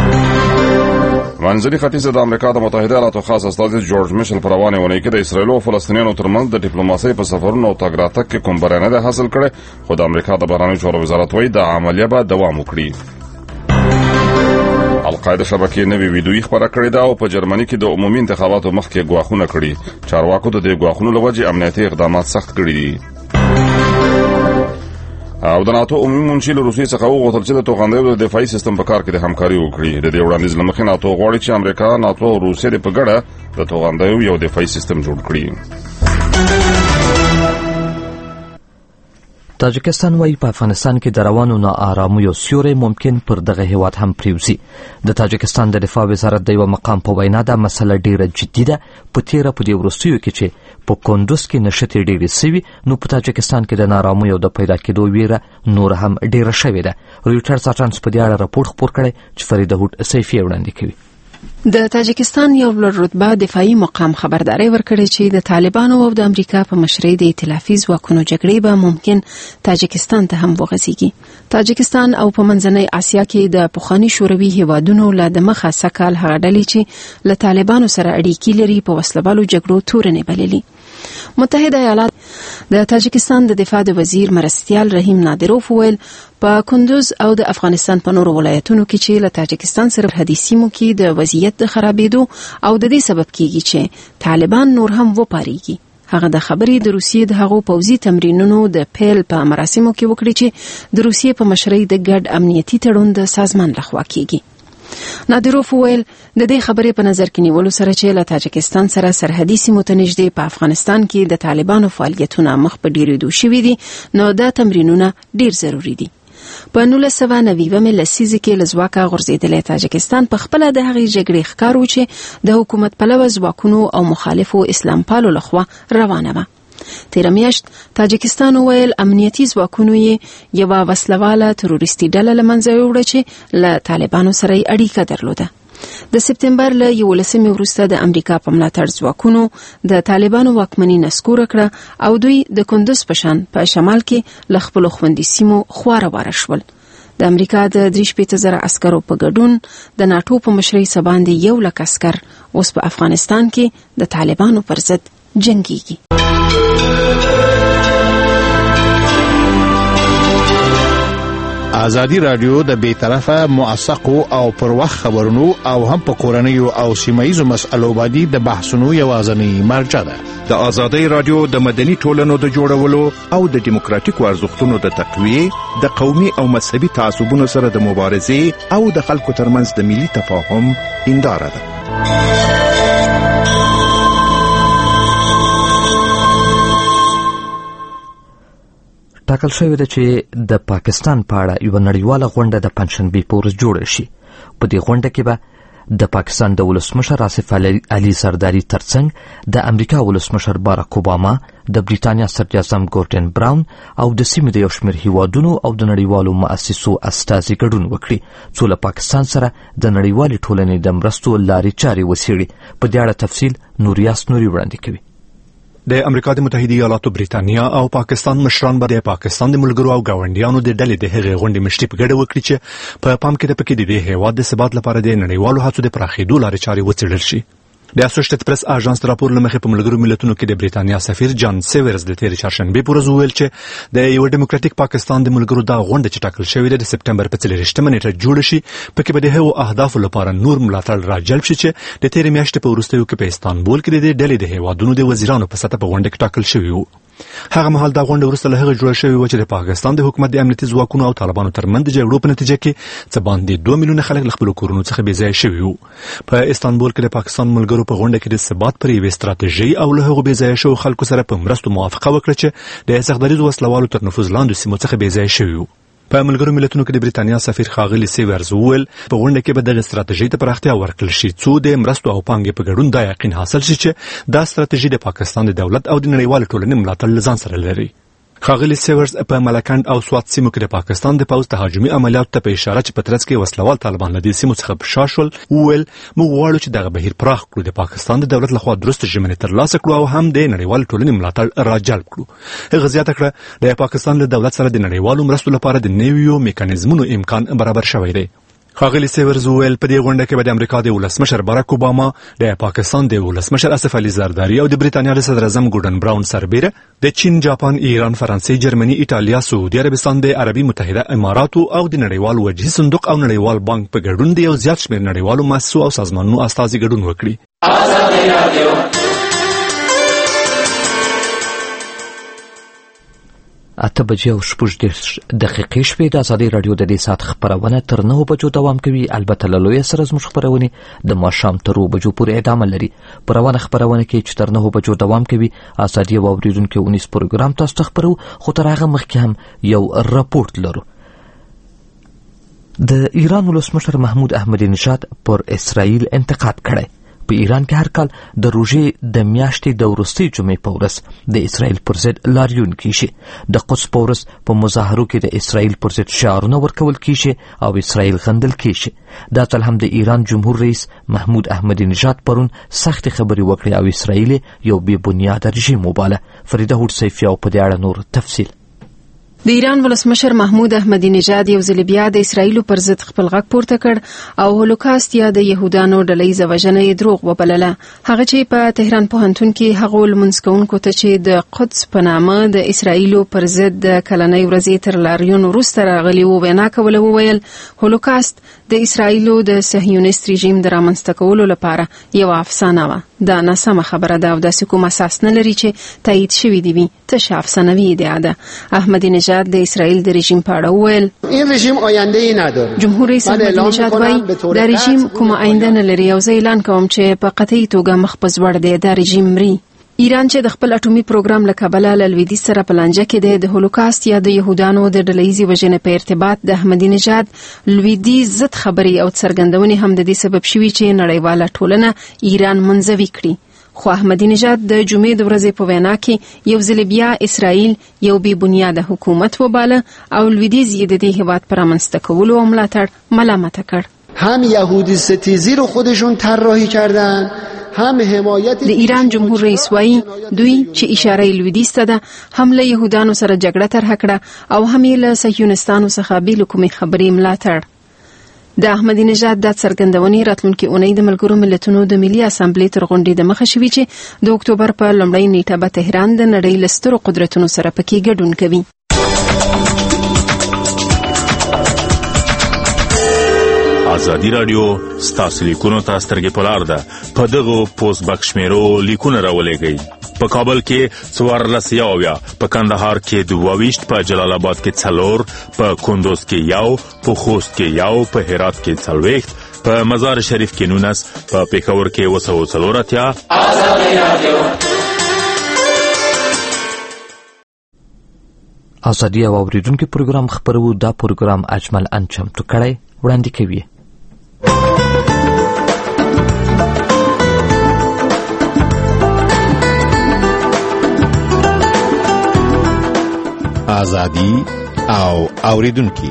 منځني ختیځ د امریکا د متحده ایالاتو خاص استازي جورج میشل په روانه ونې کې د اسرایل او فلسطینیانو ترمنځ د ډیپلوماسۍ په سفرونو او تګ راتګ کې کوم بریانه ده حاصل کړي خو د امریکا د بهرنیو چارو وزارت وايي د عملیه به دوام وکړي. القاعده شبکې نوې ویډیویي خبره کړې ده او په جرمني کې د عمومي انتخاباتو مخکې ګواښونه کړي. چارواکو د دې ګواښونو له وجې امنیتي اقدامات سخت کړي دي. او د ناتو عمومي منشي له روسیې څخه وغوښتل چې د توغندیو د دفاعي سیستم په کار کې د همکاري وکړي. د دې وړاندیز له مخې ناتو غواړي چې امریکا، ناتو او روسیه په ګډه د توغندیو یو دفاعي سیستم جوړ کړي. تاجکستان وايي په افغانستان کې د روانو ناآرامیو سیوری ممکن پر دغه هیواد هم پریوزي. د تاجکستان د دفاع وزارت د یو مقام په وینا دا مسله ډیره جدي ده. په تیره په دې وروستیو کې چې په کندوز کې نشټې ډېرې سوي نو په تاجکستان کې د ناآرامیو د پیدا کېدو ویره نور هم ډیره شوې ده. رویټرز اژانس په دې اړه راپور خپور کړی چې فرید هوډ سیفي وړاندې کوي. د تاجکستان یو لوړ رتبه دفاعي مقام خبرداري ورکړي چې د طالبانو او د امریکا په مشرۍ د ائتلافي ځواکونو جګړې به ممکن تاجکستان ته هم وغځيږي. تاجکستان او په منځنۍ اسیا کې د پخوانی شوروي هیوادونو له د مخه سکهال هغه ډلې چې له طالبانو سره اړیکې لري په وسلوالو جګړو تورنې بللي. متحده ایالات د تاجکستان د دفاع د وزیر مرستیال رحیم نادروف ویل په کندوز او د افغانستان په نورو ولایتونو کې چې له تاجکستان سره حدي سیمو کې د وضعیت د خرابېدو او د دې سبب کېږي چې طالبان نور هم وپاریږي. هغه د خبرې د روسیې د هغو پوځي تمرینونو د پیل په مراسمو کې وکړي چې د روسیې په مشرۍ د ګډ امنیتي تړون د سازمان لخوا کېږي. نادروف ویل د دې خبرې په نظر کې نیولو سره چې له تاجکستان سره سرحدي سیمو ته نږدې په افغانستان کې د طالبانو فعالیتونه مخ په ډیرېدو شوي دي نو دا تمرینونه ډیر ضروری دي. په نولس سوه نوي لسیزه کې له ځواکه غورځېدلی تاجکستان په خپله د هغې جګړې ښکار و چې د حکومت پلوه ځواکونو او مخالفو اسلام پالو لخوا روانه وه. تیره میاشت تاجکستان ویل امنیتي ځواکونو یې یوه وسلواله تروریستي ډله له منځه یوړه چې له طالبانو سره یې اړیکه درلوده. د سپتمبر له یولسمې وروسته د امریکا په ملاتړ ځواکونو د طالبانو واکمني نسکوره کړه او دوی د کندوز په شان په شمال کې له خپلو خوندي سیمو خواره واره شول. د امریکا د درې شپېته زره عسکرو په ګډون د ناټو په مشرۍ څه باندې یو لک عسکر اوس په افغانستان کې د طالبانو پر ضد جنګیږي. ازادي رادیو د بیطرفه موثقو او پر وخت خبرونو او هم په کورنیو او سیمایي مسایلو باندې د بحثونو یوازنی مرجع ده. د ازادي رادیو د مدني ټولنو د جوړولو او د دیموکراتیکو ارزښتونو د تقویه، د قومي او مذهبي تعصبونو سره د مبارزې او د خلکو ترمنځ د ملي تفاهم هنداره ده. ټاکل شوی دی چې د پاکستان په اړه یو نړیواله غونډه د پنځشنبې په ورځ جوړه شي. په دې غونډه کې به د پاکستان د ولسمشر آصف علي زرداری ترڅنګ د امریکا ولسمشر باراک اوباما، د بریټانیا صدر اعظم ګورډن براون او د سیمې د یو شمېر هیوادونو او د نړیوالو مؤسسو استازي ګډون وکړي څو له پاکستان سره د نړیوالې ټولنې د مرستو لارې چارې وڅېړي. په دې اړه تفصیل نوریاس نوري وړاندې کوي. د امریکا د متحده ایالاتو، بریټانیا او پاکستان مشران به د پاکستان د ملګرو او ګاونډیانو د ډلې د هغې غونډې مشري په ګډه وکړي چې په پام کې د پکې د دې هیواد د ثبات لپاره د نړیوالو هڅو د پراخېدو لارې چارې وڅېړل شي. د اسوسییټډ پریس اژانس راپور لمخې په ملګرو ملتونو کې د بریټانیا سفیر جان سیورز د تیر چهارشنبه پر ورځ وویل چې د یو ډیموکراټیک پاکستان د ملګرو دا غونډه چې ټاکل شوې ده د سپټمبر په څلوېښتمه نیټه جوړه شي، پکې به د هغو اهدافو لپاره نور ملاتړ راجلب شي چې د تیر میاشتې په وروستیو کې په استانبول کې د ډلې د هیوادونو د وزیرانو په سطح په غونډه کې ټاکل شوی وو. هغه مهال دا غونډه وروسته له هغه جوړه شوې و چې د پاکستان د حکومت د امنیتي ځواکونو او طالبانو ترمنځ د جګړو په نتیجه کې څه باندې دوه میلیونه خلک له خپلو کورونو څخه بې ځایه شوي وو. په استانبول کې د پاکستان ملګرو په غونډه کې د ثبات پر یوې ستراتیژۍ او له هغو بې ځایه شوو خلکو سره په مرستو موافقه وکړه چې د سختدریزو وسلوالو تر نفوذ لاندې سیمو څخه بې ځایه شوي وو. په ملګرو ملتونو کې د بریټانیا سفیر ښاغلي سیورز وویل په غونډه کې به دغه ستراتیژۍ ته پراختیا ورکړل شي څو د مرستو او پانګې په ګډون دا یقین حاصل شي چې دا ستراتیژي د پاکستان د دولت او د نړیوالې ټولنې ملاتړ له ځان سره لري. ښاغلي سیورز په ملکند او سوات سیمو کې د پاکستان د پوځ تهاجمي عملیاتو ته په اشاره چې په ترڅ کې وسلوال طالبان له دې سیمو څخه په شا شول وویل موږ غواړو چې دغه بهیر پراخ کړو، د پاکستان د دولت لخوا درسته ژمنې ترلاسه کړو او هم د نړیوالې ټولنې ملاتړ راجلب کړو. هغه زیاته کړه د پاکستان له دولت سره د نړیوالو مرستو لپاره د نویو میکانیزمونو امکان برابر شوی دی. ښاغلي سیورز وویل په دې غونډه کې به د امریکا د ولسمشر باراک اوباما، د پاکستان د ولسمشر آصف علي زرداری او د بریټانیا د صدر اعظم ګورډن براون سربیره د چین، جاپان، ایران، فرانسې، جرمني، ایټالیا، سعودي عربستان، د عربي متحده اماراتو او د نړیوال وجهي صندوق او نړیوال بانک په ګډون د یو زیات شمېر نړیوالو مؤسسو او سازمانونو استازي ګډون وکړي. اته بجې او شپږ دېرش دقیقې شوې. د ازادۍ راډیو د دې ساعت خپرونه تر نهو بجو دوام کوي. البته له لویه سره زموږ خپرونې د ماښام تر اووه بجو پورې ادامه لري. په روانه خپرونه کې چې تر نهو بجو دوام کوي ازادي او اوریدونکو اونیز پروګرام تاسو ته خپرو، خو تر هغه مخکې هم یو راپورټ لرو. د ایران ولسمشر محمود احمدي نژاد پر اسرائیل انتقاد کړی. په ایران کې هر کال د روژې د میاشتې د وروستۍ جمعې په ورځ د اسرائیل پر ضد لاریون کیږي. د قدس په ورځ په مظاهرو کې د اسرائیل پر ضد شعارونه ورکول کیږي او اسرائیل غندل کیږي. دا ځل هم د ایران جمهور رئیس محمود احمدي نژاد پرون سخت خبرې وکړې او اسرائیل یو بې بنیاده رژیم وباله. فریده هوډ سیفی او په دې اړه نور تفصیل. د ایران ولسمشر محمود احمدي نژاد یو ځل بیا د اسرایلو پر ضد خپل غږ پورته کړ او هولوکاست یا د يهودانو ډلهیزه وژنه یې دروغ وبلله. هغه چې په تهران پوهنتون کې هغو لمونځ کوونکو ته چې د قدس په نامه د اسرایلو پر ضد د کلنۍ ورځې تر لاریون وروسته راغلي وو وینا کوله، وویل هولوکاست د اسرایلو د صهیونیست رژیم د رامنځته کولو لپاره یو افسانه وه. دا ناسمه خبره ده او داسې کوم اساس نه لري چې تایید شوی دی وي، تشه افسانوي ادعا ده. احمدي نژاد د اسرائیل د رژیم په اړه وویل این رژیم آینده ای نداره. جمهور رئیس احمدي نژاد وایي دا رژیم کوم آینده نه لري او زه اعلان کوم چې په قطعي توګه مخ په ځوړ دی دا رژیم مري. ایران چې د خپل اټومي پروګرام له کبله له لویدیځ سره په لانجه کې دی، د هولوکاست یا د يهودانو د ډلهیزې وژنې په ارتباط د احمدي نژاد لویدیځ ضد خبرې او څرګندونې هم د دې سبب شوي چې نړیواله ټولنه ایران منزوي کړي. خو احمدي نژاد د جمعې د ورځې په وینا کې یو ځل بیا اسرائیل یو بې بنیاده حکومت وباله او لویدیځ یې د دې هیواد پر رامنځته کولو او ملاتړ ملامت کړ. هم یهودی ستیزی رو خودشون طراحی کردن، هم حمایت د ایران جمهور رئیس وایي دوی چې اشاره لویدیځ ته ده هم له يهودانو سره جګړه طرح کړه او هم له صهیونستانو څخه بې له کومې خبرې ملاتړ. د احمدي نژاد د څرګندونې راتلونکي اونۍ د ملګرو ملتونو د ملي اسامبلې تر غونډې د مخه شوي چې د اکتوبر په لومړۍ نیټه به تهران د نړۍ له سترو قدرتونو سره پکې ګډون کوي. ازادي راډیو ستاسو لیکونو ته سترګې په لار ده. په دغه پوسټ بکس شمیرو لیکونه راولېږئ. په کابل کې څوارلس یاویا، په کندهار کې دوه ویشت، په جلال آباد کې څلور، په کندوز کې یو، په خوست کې یو، په هرات کې څلوېښت، په مزار شریف کې نولس، په پېښور کې اووه سوه څلور اتیا. ازادي راډیو ازادي او اوریدونکو پروګرام خبرو. دا پروګرام اجمل انچم تو کړی وړاندې کوي. ازادي او اوریدونکو.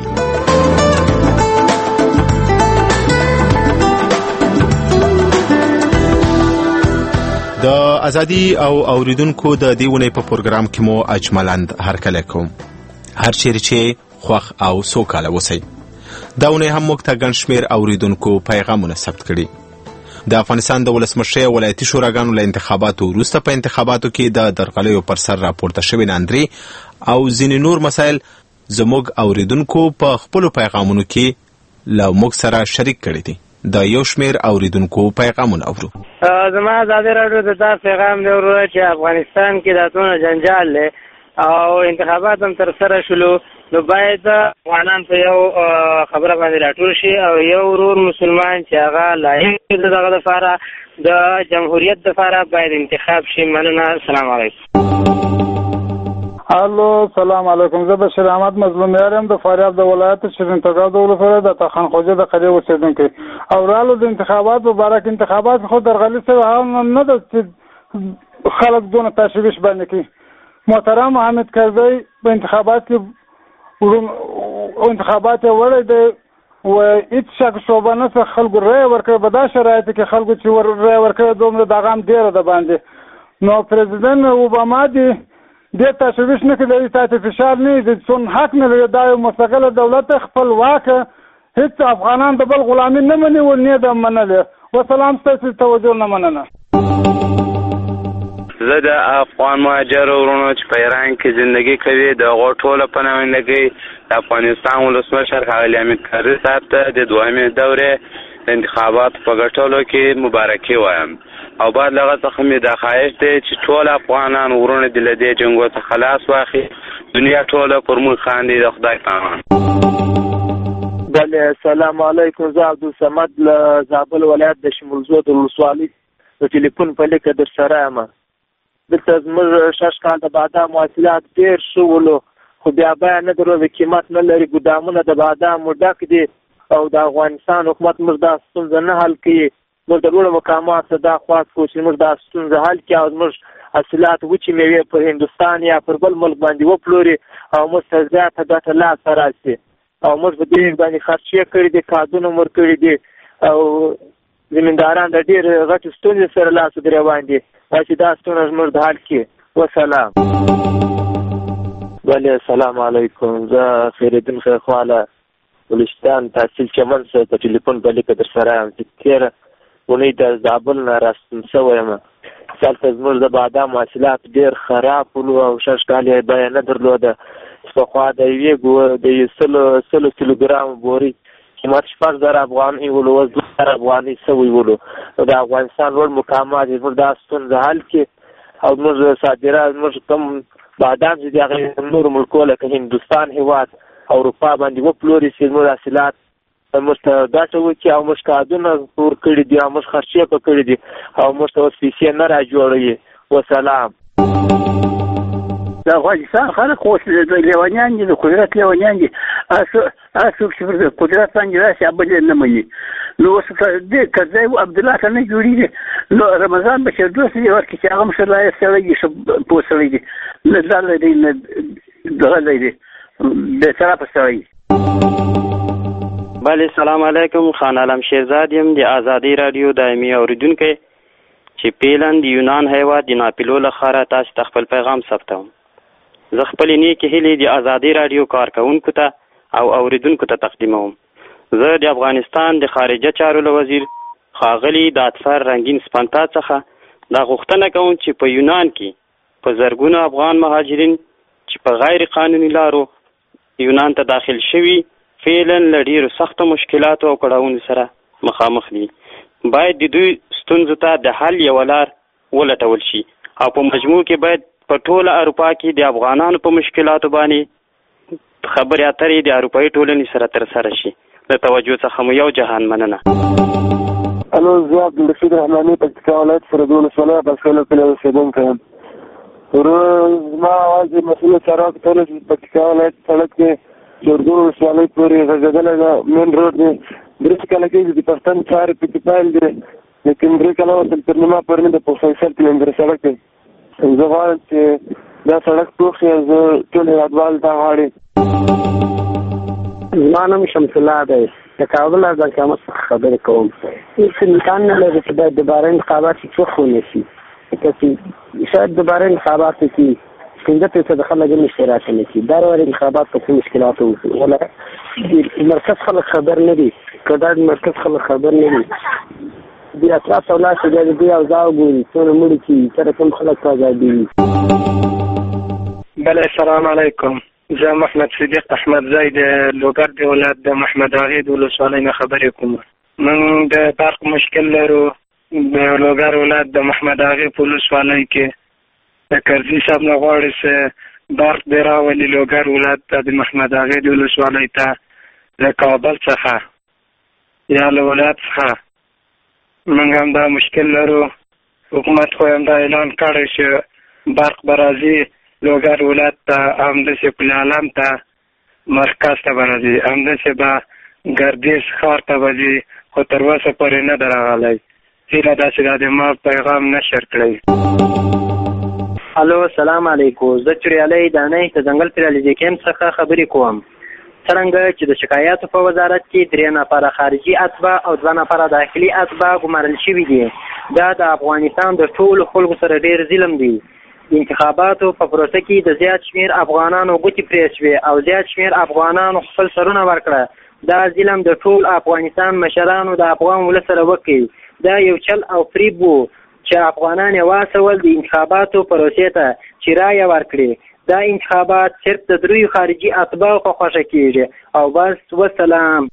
د ازادي او اوریدونکو د دیونه په پروګرام کې مو اجملند هرکله کوم. هر چیرې چې خوخ او سوکاله وسی. داونه هم موږ ته ګڼ شمېر اوریدونکو پیغامونه ثبت کړي. د افغانستان د ولسمشر ولایتي شوراګانو له انتخاباتو وروسته په انتخاباتو کې د درغلیو پر سر راپورته شوی ناندري او ځینې نور مسایل زموږ اوریدونکو په خپل پیغامونو کې له موږ سره شریک کړي دي. دا یو شمېر اوریدونکو پیغامونه اورو. زما ازادي راډیو ته دا پیغام دی ورور چې افغانستان کې دا څونه جنجال دی او انتخابات هم تر سره شلو، نو باید افغانان په یو خبره باندې راټول شي او یو ورور مسلمان چې هغه لایق دی دغه لپاره د جمهوریت لپاره باید انتخاب شي. مننه. السلام علیکم. الو سلام علیکم. زه بشیر احمد مظلومیار یم د فاریاب د ولایت شیرین تګاب د ولسوالۍ د تخان خوجه د قریه اوسیدونکی. او رالو د انتخابات مبارک انتخابات خو درغلي سوي هم نه ده چې خلک دونه تشویش باندې کوي. محترم حامد کرزی په انتخابات کې انتخابات یې وړی دی و هیڅ شک شوبه نشته خلکو رایه ورکوي. په دا شرایطو کې خلکو چې رایه ورکوي دومره دغه هم ډېره ده باندې. نو پرزیدنت اوباما دی دې تشویش نه کوي، تاسو فشار نه دي، څون حق نه لري. دا یو مستقله دولت خپلواک هیڅ افغانان د بل غلامي نه مني او نه د منلې. وسلام ستاسو توجه نه مننه. زه د افغان مهاجر ورونو چې په ایران کې ژوندۍ کوي د هغو ټوله په نمایندګۍ د افغانستان ولسمشر ښاغلي حامد کرزي صاحب ته د دویمې دورې د انتخاباتو په ګټلو کې مبارکي وایم او بعد له هغه څخه مې دا خواهش دی چې ټول افغانان ورونه دې له دې جنګو څخه خلاص واخلي. دنیا ټوله پر موږ خاندي. د خدای په امان. بله السلام علیکم. زه عبدالصمد له زابل ولایت د شمولزو د ولسوالۍ د ټلیفون په لیکه در سره یم. دلته زموږ شش کال د بادامو حاصلات ډېر ښه ولو، خو بیا بیه نه درلوده، قیمت نه لري. ګودامونه د بادامو ډک دي او د افغانستان حکومت موږ دا ستونزه نه حل کوي. موږ د لوړو مقاماتو دا خواست کوو چې موږ دا ستونزه حل کړي او زموږ حاصلات وچې میوې پر هندوستان یا پر بل ملک باندې وپلوري او موږ ته زیاته ګټه لاسته راشي. او موږ په دې باندې خرچې کړي دي، کادونه مو ورکړي دي او زمینداران د ډېر غټې ستونزې سره لاس ګرېوان دي. چې دا ستونزه زموږ د حل کړي. وسلام. بله السلام علیکم. زه خیرالدین خیرخواله بلوچستان تحصیل چمن څخه په ټلیفون په لیکه در سره یم چې تېره اونۍ د زابل نه راستون شوی یم. هلته زموږ د بادامو حاصلات ډېر خراب ولو او شش کال یې بیه نه درلوده. پخوا د یوې د سلو سلو کیلوګرام بوري قیمت شپږ زره افغانۍ ولو، اوس دوه زره افغانۍ سوی ولو. د افغانستان لوړ مقامات زموږ دا ستونزه حل کړي او زموږ صادرات زموږ کوم بادام چې دي هغه نورو ملکو لکه هندوستان هېواد اروپا باندې وپلوري چې زموږ حاصلات موږ ته ګټه وکړي او موږ کادونه ورکړي دي او موږ خرچې په کړي دي او موږ ته اوس پیسې نه را جوړوي. وسلام. د افغانستان خلک خو لیونیان دي، د قدرت لیونیان دي. هغه څوک چې پر قدرت باندې راشي بل یې نه مني. نو اوس دې کرزی او عبدالله ته نه جوړېږي. نو رمضان بشیر دوست دې ورکړي چې هغه هم ښه لایق سړی دي، ښه پوه سړی دي، نه ځاله دی نه دغه دی، بېطرفه سړی دي. بله سلام علیکم. خان عالم شیرزاد یم د ازادي راډیو دایمي اوریدونکی چې پیلن د یونان هیواد د ناپیلو له ښاره تاسو ته خپل پیغام ثبتوم. زه خپلې نیکې هیلې د ازادي راډیو کارکوونکو ته او اوریدونکو ته تقدیموم. زه د افغانستان د خارجه چارو له وزیر ښاغلي دادفر رنګین سپنتا څخه دا غوښتنه کوم چې په یونان کې په زرګونو افغان مهاجرین چې په غیر قانوني لارو یونان ته داخل شوي فعلا له ډېرو سختو مشکلاتو او کړاوونو سره مخامخ دي. باید د دوی ستونزو ته د حل یوه لار ولټول شي او په مجموع کې باید په ټوله اروپا کې د افغانانو په مشکلاتو باندې خبرې اترې د اروپایي ټولنې سره ترسره شي. د توجه څخه مو یو جهان مننه. الو زه عبدالرشید رحماني پکتیکا ولایت فرید ولسوالۍ بسخیلو کلي اوسېدونکی یم. زما اواز د مسؤلو چارواکو ټولو پکتیکا ولایت سړک کې جرګون ولسوالۍ پورې غځېدلی ده. مین روډ دی درست کله کې د پښتون څار په پټایل دی لیکن درې کله وصل تر نیمه پرې د پروفیسور کلندر سړک زه غواړم چې دا سړک ټوخ یې زه ټول هیوادوال ته غواړم. زما نوم شمس الله دی، د کابل از قیامت څخه خبرې کوم. هیڅ امکان نه لري چې باید دوباره انتخابات څوک ونیسي، چې شاید دوباره انتخابات کې پنځه فیصده خلک هم اشتراک نه کړي. دا ډول انتخابات په څه مشکلاتو ولا مرکز خلک خبر نه دي، که دا مرکز خلک خبر نه دي دې اطراف ته ولاړ شي بیا د دوی اوضاع وګوري څومره مړي چې سره کوم خلک په ازادي وي. بله السلام علیکم، زه محمد صدیق احمد زی د لوګر د ولایت د محمد اغې د ولسوالۍ نه خبرې کوم. موږ د برق مشکل لرو د لوګر ولایت د محمد اغې په ولسوالۍ کې. د کرزي صاحب نه غواړي چې برق دې راولي لوګر ولایت ته د محمد اغې د ولسوالۍ ته د کابل څخه یا له ولایت څخه. موږ هم دا مشکل لرو. حکومت خو هم دا اعلان کړی چې برق به راځي لوګر ولایت ته، همداسې کل عالم ته مرکز ته به راځي، همداسې به ګردیز ښار ته به ځي، خو تر اوسه پورې نه ده راغلی. هیله ده چې دا د ما پیغام نشر کړئ. الو السلام علیکم، زه چریالی دانۍ د ځنګل پریالي کیمپ څخه خبرې کوم. څرنګه چې د شکایاتو په وزارت کې درې نفره خارجي اتباع او دوه نفره داخلي اتباع ګمارل شوي دي، دا د افغانستان د ټولو خلکو سره ډېر ظلم دی. د انتخاباتو په پروسه کې د زیات شمېر افغانانو ګوتې پرې شوې او زیات شمېر افغانانو خپل سرونه ورکړه. دا ظلم د ټول افغانستان مشرانو د افغان ولس سره وکړي. دا یو چل او فریب و چې افغانان یې واڅول د انتخاباتو پروسې ته چې رایه ورکړي. دا انتخابات صرف د دریو خارجي اتباعو په خوښه کېږي او بس وسلام.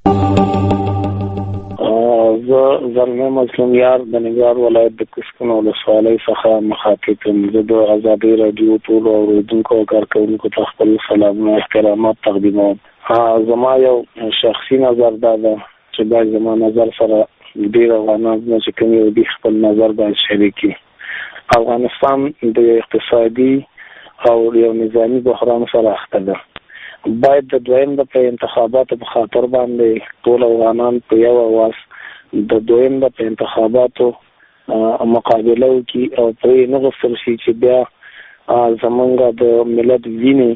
زه زلمی مظلوم یار د ننګرهار ولایت د کسکن ولسوالۍ څخه مخاطب یم. زه د ازادۍ راډیو ټولو اورېدونکو او کارکوونکو ته خپل سلامونه او احترامات تقدیموم. زما یو شخصي نظر دا ده چې باید زما نظر سره ډېر افغانان چې کوم یو دي خپل نظر باید شریک کړي. افغانستان د اقتصادي او یو نظامي بحران سره اخته ده. باید د دویم د په انتخاباتو په خاطر باندې ټول افغانان په یو اواز د دویم د په انتخاباتو مقابله وکړي او پرې نه غوښتل شي چې بیا زمونږ د ملت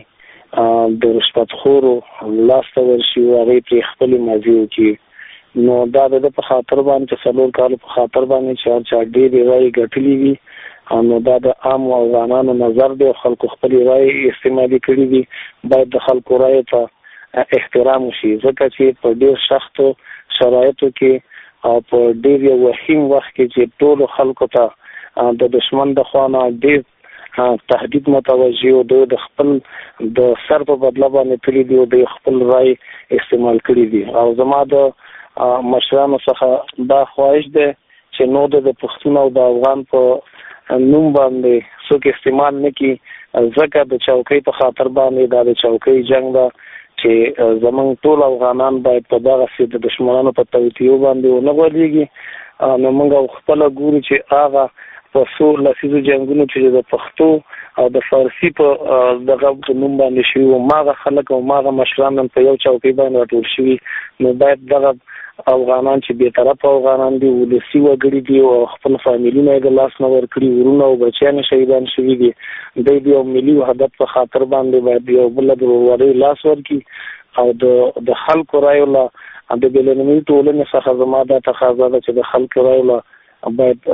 وینې د رشوتخورو لاسته ورشي او هغې پرې خپلې ماضي وکړي. نو دا د ده په خاطر باندې چې څلور کالو په خاطر باندې چې هر چا ډېرې رایې ګټلې وي، نو دا د عامو افغانانو نظر دی او خلکو خپلې رایې استعمالي کړي دي. باید د خلکو رایې ته احترام وشي، ځکه چې په ډېر سختو شرایطو کې او په ډېر یو وخیم وخت کې چې ټولو خلکو ته د دشمن د خوا نه ډېر تهدید متوجه او دوی د خپل د سر په بدله باندې تللي دي او دوی خپل رایې استعمال کړي دي. او زما د مشرانو څخه دا خواهش دی چې نو د پښتون او د افغان په نوم باندې څوک استعمال نه کړي، ځکه د چوکۍ په خاطر باندې دا د چوکۍ جنگ ده چې زمونږ ټول افغانان باید په دغسې د دشمنانو په توطیو باندې ونه غولېږي. نو موږ خپله ګورو چې هغه په څو لسیزو جنګونو چې د پښتو او د فارسي په دغه په نوم باندې شوي وو، هماغه خلک او هماغه مشران هم په یو چوکۍ باندې راټول شوي. نو باید دغه افغانان چې بې طرفه افغانان دي، ولسي وګړي دي او خپل فامیلونه یې د لاس نه ورکړي، ورونه او بچیان شهیدان شوي دي، دوی د یو ملي وحدت په خاطر باندې باید یو بل د ورورۍ لاس ورکړي او د د خلکو رایو له د بینالمللي ټولنې څخه زما دا تقاضا ده چې د خلکو رایو له باید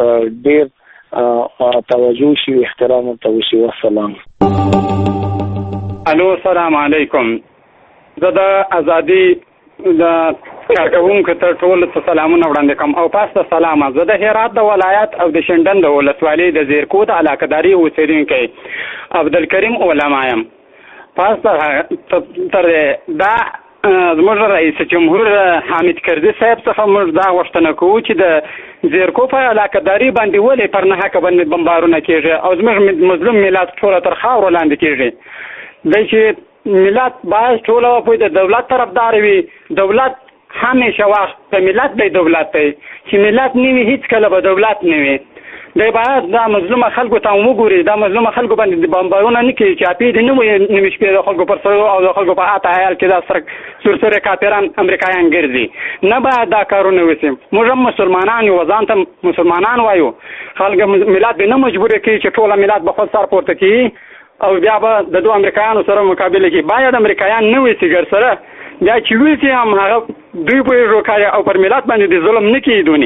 ډېر توجه شي، احترام ورته وشي. والسلام. الو السلام علیکم. زه د ازادي د کارکوونکو ته ټولو ته سلامونه وړاندې کوم او پاس ته سلامه. زه د هرات د ولایت او د شینډن د ولسوالۍ د زیرکو د علاقهداري اوسېدونکی عبدالکریم علما یم. پاس تر دا زموږ رئیس جمهور حامد کرزي صاحب څخه موږ دا غوښتنه کوو چې د زیرکو په علاقهداري باندې ولې پر ناحقه باندې بمبارونه کېږي او زموږ مظلوم ملت ټوله تر خاورو لاندې کېږي. دی چې ملت باید ټوله وپوهي د دولت طرفدار وي. دولت همیشه وخت په ملت دی دولت دی، چې ملت نه وي هېڅ کله به دولت نه وي. دی باید دا مظلومه خلکو ته وګوري، دا مظلومه خلکو باندې د بمبارونه نه کوي، چاپې دې نه وایي نوي شپې د خلکو پر سر او د خلکو په هاته حیال کې دا سرسرې کافران امریکایان ګرځي. نه باید دا کارونه وشي. موږ هم مسلمانان یو، ځان ته مسلمانان وایو، خلک ملت به نه مجبوره کوي چې ټوله ملت به خپل سر پورته کوي او بیا به د دوه امریکایانو سره مقابله کوي. باید امریکایان نه وي سیګر سره، بیا چې وي چې هم هغه دوی پوهېږو کوي او پر ملت باندې د ظلم نه کوي دونی.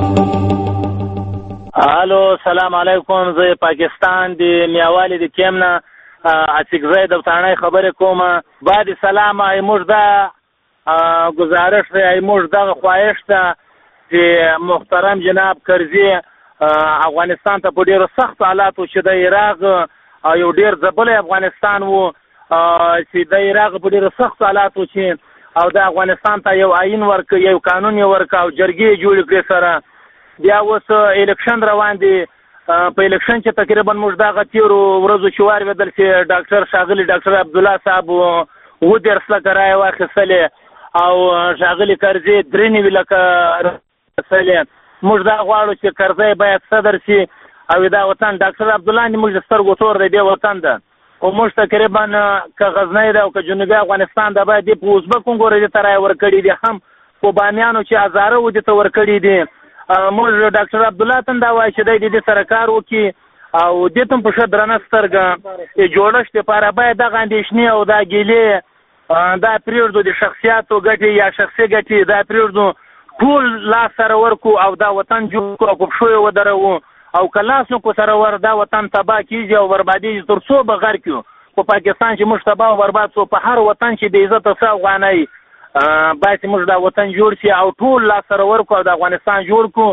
الو سلام علیکم، زه پاکستان د میاوالی د کیم نه عتیقزی د وطنۍ خبرې کوم. بعد سلام، ای موږ دا گزارش دی، ای موږ دغه خواهش ده چې محترم جناب کرزي افغانستان ته په ډېرو سختو حالاتو چې د عراق یو ډېر ځپلی افغانستان و، چې د عراق په ډېرو سختو حالاتو چې او د افغانستان ته یو آیین ورکړ، یو قانون یې ورکړ او جرګې یې جوړې کړې سره. بیا اوس الیکشن روان دی، په الیکشن چې تقریبا موږ دغه تېرو ورځو چې واورېدل چې ډاکټر ښاغلي ډاکټر عبدالله صاحب اووه دېرش لکه رایې واخیستلې او ښاغلي کرزي درې نوي لکه اخیستلې. موږ دا غواړو چې کرزی باید صدر شي او دا وطن ډاکټر عبدالله موږ د سترګو تور دی، دې وطن ده. خو موږ تقریبا که غزنی ده او که جنوبي افغانستان ده باید دې په ازبک ګورې دې ته رایې ورکړي دي، هم په بامیانو چې هزاره و دې ته ورکړي دي. موږ ډاکټر عبدالله ته دا وایي چې دی د دې سره کار وکړي او دې ته په ښه درنه سترګه جوړښت لپاره باید دغه اندېښنې او دا ګیلې دا پرېږدو، د شخصیاتو ګټې یا شخصي ګټې دا پرېږدو، ټول لاس سره ورکو او دا وطن جوړ کړو او په پښو یې ودروو او که لاس نکو سره ور دا وطن تباه کېږي او بربادېږي تر څو به غر کړو. په پاکستان چې موږ تباه او برباد شو، په هر وطن چې د عزته څه افغانۍ باید موږ دا وطن جوړ شي او ټول لاس سره ورکو او د افغانستان جوړ کړو.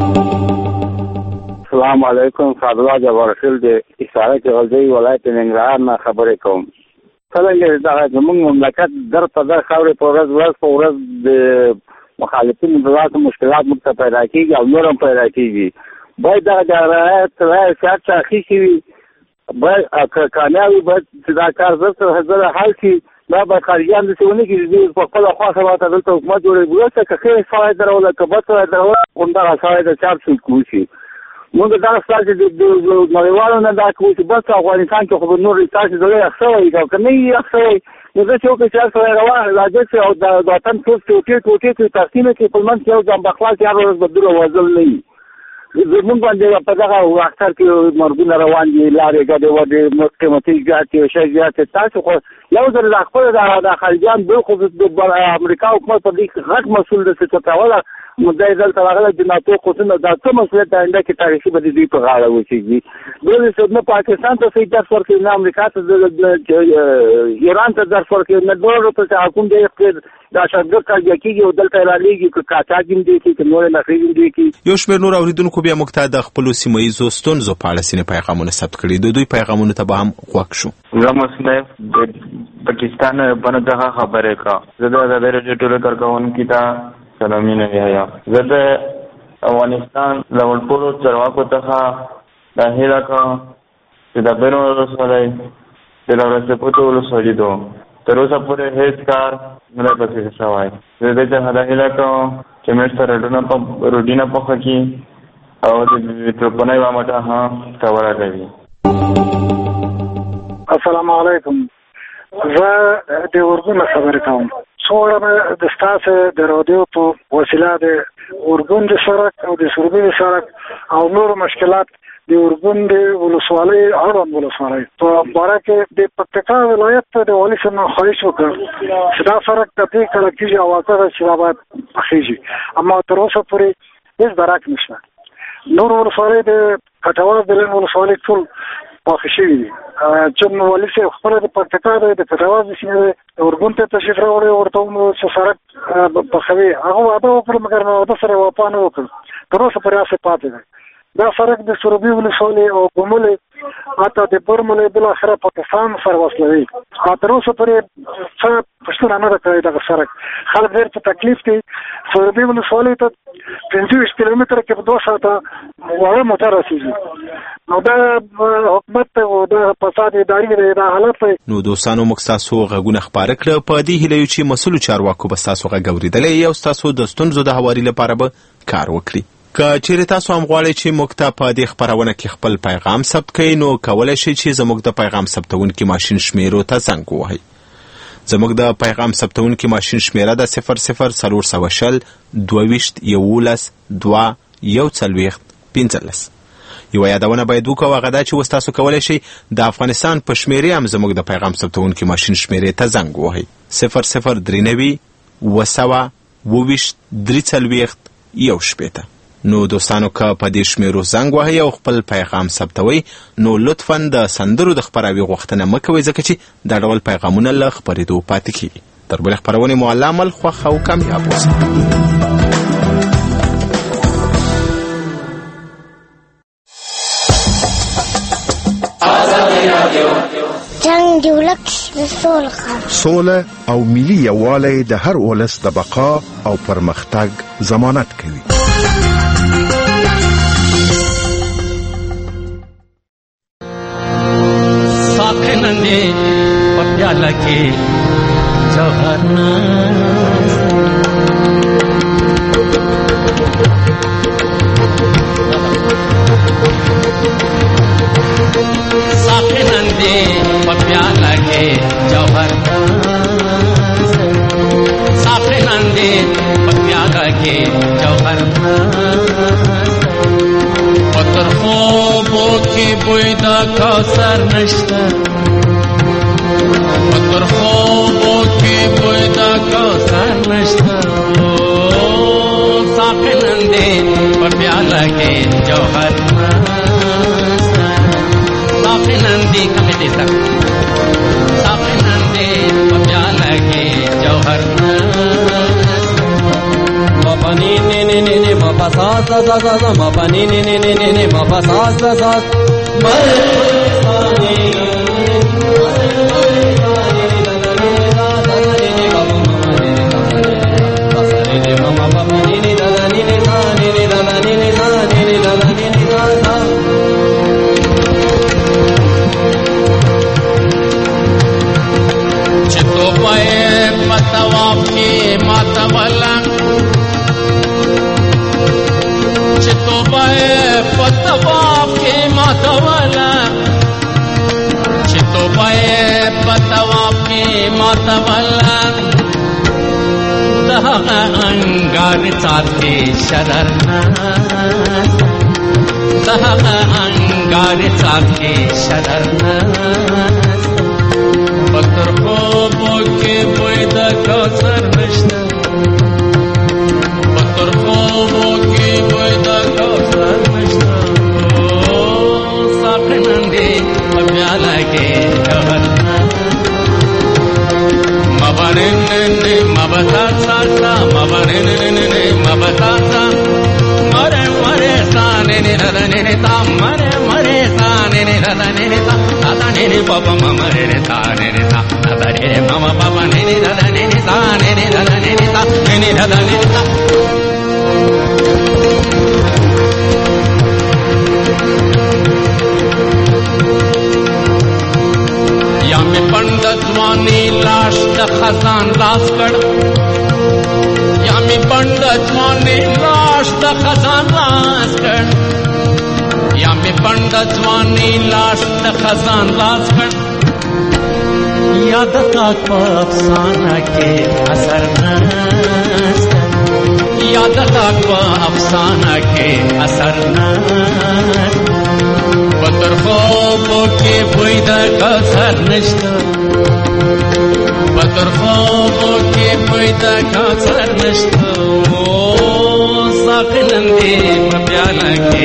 السلام علیکم، فاضله جبارخیل د اساره کې غزنی ولایت ننګرهار نه خبرې کوم. څنګه دا زموږ مملکت در په در خاورې په ورځ ورځ په ورځ د مخالفینو د ذات مشکلات موږ ته پیدا کېږي او نور هم پیدا کېږي. باید دغه د رعایت رعایت سیاست څخه اخیستې وي، باید که کامیاب وي باید چې دا کار زر سره زر حل کړي. دا باید خارجیان داسې ونه کړي چې په خپله خوښه به دلته حکومت جوړوي. وروسته که ښه سړی دروله که بد سړی دروله همدغه سړی د چاپ سود وشي. موږ دغه ستاسې د نړیوالو نه دا کوو چې بس افغانستان کې خو به نور ستاسې زړه یخ شوی که که نه وي یخ شوی نو داسې وکړي چې هر سړی روان راجع شي او د وطن ټول ټوټې ټوټې کړي، تقسیم یې کړي، په منځ کې یو ځانبخلا چې هر ورځ به دور وزل نه وي. زموږ باندې په دغه اختر کې مرګونه روان دي، لارې ګډې وډې قیمتي زیاتې شی زیاتې. تاسو خو یو ځل د خپل د خارجیان بل خو د امریکا حکومت په دې غټ مسؤل دی چې چټاوله مدعي دلته راغلی د ناتو قوتونه دا څه مسؤلیت د آینده کې تاریخي به د دوی په غاړه وچېږي. دوی نه پاکستان ته صحیح درس ورکوي، نه امریکا ته ایران ته درس ورکوي، نه دواړو ته چې حکوم دی دا شرګر کارګیا کېږي او دلته رالیږي که قاچاق هم دی کېږي که نورې نښې هم دی کېږي. یو شمېر نور اورېدونکو بیا موږ ته د خپلو سیمه ییزو ستونزو په اړه ځینې پیغامونه ثبت کړي. د دوی پیغامونو ته به هم غوږ شو. زه مصنف د پاکستان بنه څخه خبرې کا زه د ازادۍ راډیو ټولو کارکوونکي ته سلامونه وایم. زه د افغانستان له ټولو چارواکو څخه دا هیله کوم چې د بینو ولسوالۍ د لورسپوتو ولسوالۍ دو تر اوسه پورې هیڅ کار نه دی پکې شوی. زه دې څخه دا هیله کوم چې موږ سره روډینه پخه کړي او د ټرپنۍ وامټه هم تاوره کوي. السلام علیکم، زه د اردن خبرې کوم. څو ورځې د ستاسو د رادیو په وسیله د اردن د سړک او د سروبي د سړک او نور مشکلات د اردن د ولسوالۍ اړوند ولسوالۍ په باره کې د پکتیکا ولایت د والي صاحب نه خواهش وکړ چې دا سړک ته دې کله کېږي او واقع ده چې دا باید پخېږي، اما تر اوسه پورې هېڅ درک نشته. نور ولسوالۍ د کټواز د لین ولسوالۍ ټول پاخه شوي دي. چې والي صاحب خپله د پکتیکا د کټواز د سیمې اردن ته تشریف راوړی، ورته ومو چې سړک پخوي، هغه واده وکړ مګر واده سره وفا نه وکړ، تر اوسه پورې هسې پاتې دی. دا سړک د سروبي ولسوالۍ او ګوملې حتی د برملې بالاخره پاکستان سره وصلوي. تر اوسه پورې څه پوښتنه نه ده کړې دغه سړک. خلک ډېر په تکلیف دي. سروبي ولسوالۍ ته پنځه ویشت کیلومتره کې په دوه ساعته واړه موټر رسېږي. نو دا حکومت ته دا فساد اداري دی، دا حالت دی. نو دوستانو موږ ستاسو غږونه خپاره کړه په دې هیله چې مسؤلو چارواکو به ستاسو غږ اورېدلی او ستاسو د ستونزو د هواري لپاره به کار وکړي. که چیرې تاسو هم غواړئ چې موږ ته په دې خپرونه کې خپل پیغام ثبت کړئ نو کولی شئ چې زموږ د پیغام ثبتونکي ماشین شمیرو ته زنګ ووهئ. زموږ د پیغام ثبتونکي ماشین شمیره ده صفر صفر څلور سوه شل دوه ویشت یولس دوه یو څلوېښت پنځلس. یوه یادونه باید وکړو، هغه دا چې اوس تاسو کولی شئ د افغانستان په شمیرې هم زموږ د پیغام ثبتونکي ماشین شمیرې ته زنګ ووهئ. صفر صفر درې نوي اوه سوه اوه ویشت درې څلوېښت یو شپېته. نو دوستانو که په دې شمیرو زنګ وهئ او خپل پیغام ثبتوئ نو لطفاً د سندرو د خپراوي غوښتنه مه کوئ، ځکه چې دا ډول پیغامونه له خپرېدو پاتې کېږي. تر بلې خپرونې مو الله عمل خوښ او کامیاب اوسئ. جنگ د ولس د سولې غږ، سوله او ملي یووالی د هر ولس د بقا او پرمختګ ضمانت کوي. نندې په پیاله کې جوهر صافي نندې په پیاله کې جوهر صافي نندې په پیاله کې جوهر پتر خوبو کې بوی د کوثر نشته، پتر خوبو کې بوی د کوثر نشته. صافي نندې په پیاله کې جوهر صافي نندې کمې دې سر صافي نندې په پیاله کې جوهر مپنی نی نی نی نی مپساس ساس مپنی نی نی نی نی مپساس ساس مپنی چتو پائے پتواب کی ماتولا چتو پائے پتواب کی ماتولا چتو پائے پتواب کی ماتولا دہا انگار چاہتے شررناس دہا انگار چاہتے شررناس پتر خوبو کې بوی د کوثر نشته، پتر خوبو کې بوی د کوثر نشته. صافي نندې په پیاله کې جوهر مبرننې مبساسا مبرننې مبساسا مره مره سانې نرنې تا مره مره سانې نرنې تا نې بابا ماما نې تا نې تا نې ماما بابا نې نې نې تا نې نې نې تا نې نې نې تا. یا مې پند ځواني لاش د خزان لاس کړ، یا مې پند ځواني لاش د خزان لاس کړ، یا می پند ځواني لاش د خزان لاس کړ. یاد تا په افسانه کې اثر نشته، یاد تا په افسانه کې اثر نشته. پتر خوبو کې بوی د کوثر نشته، پتر خوبو کې بوی د کوثر نشته. صافي نندې په پیاله کې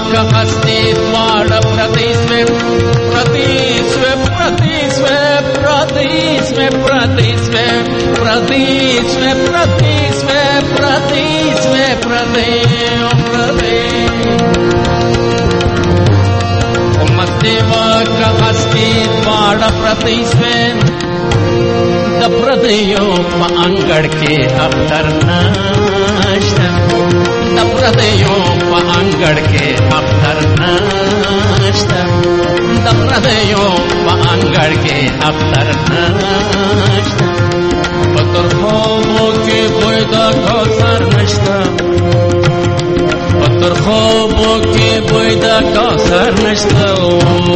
که هستی دواړه پردی سوې پردی سوې پردی سوې پردی سوې پردی سوې پردی سوې پردی سوې پردی سوې پردی پردی مستی که هستی دواړه پردی سوې د پردیو په انګړ کې اختر نشته د پردیو په انګړ کې اختر نشته د پردیو په انګړ کې اختر نشته په تر خوبو کې بوی د کوثر نشته په تر خوبو کې بوی د کوثر نشته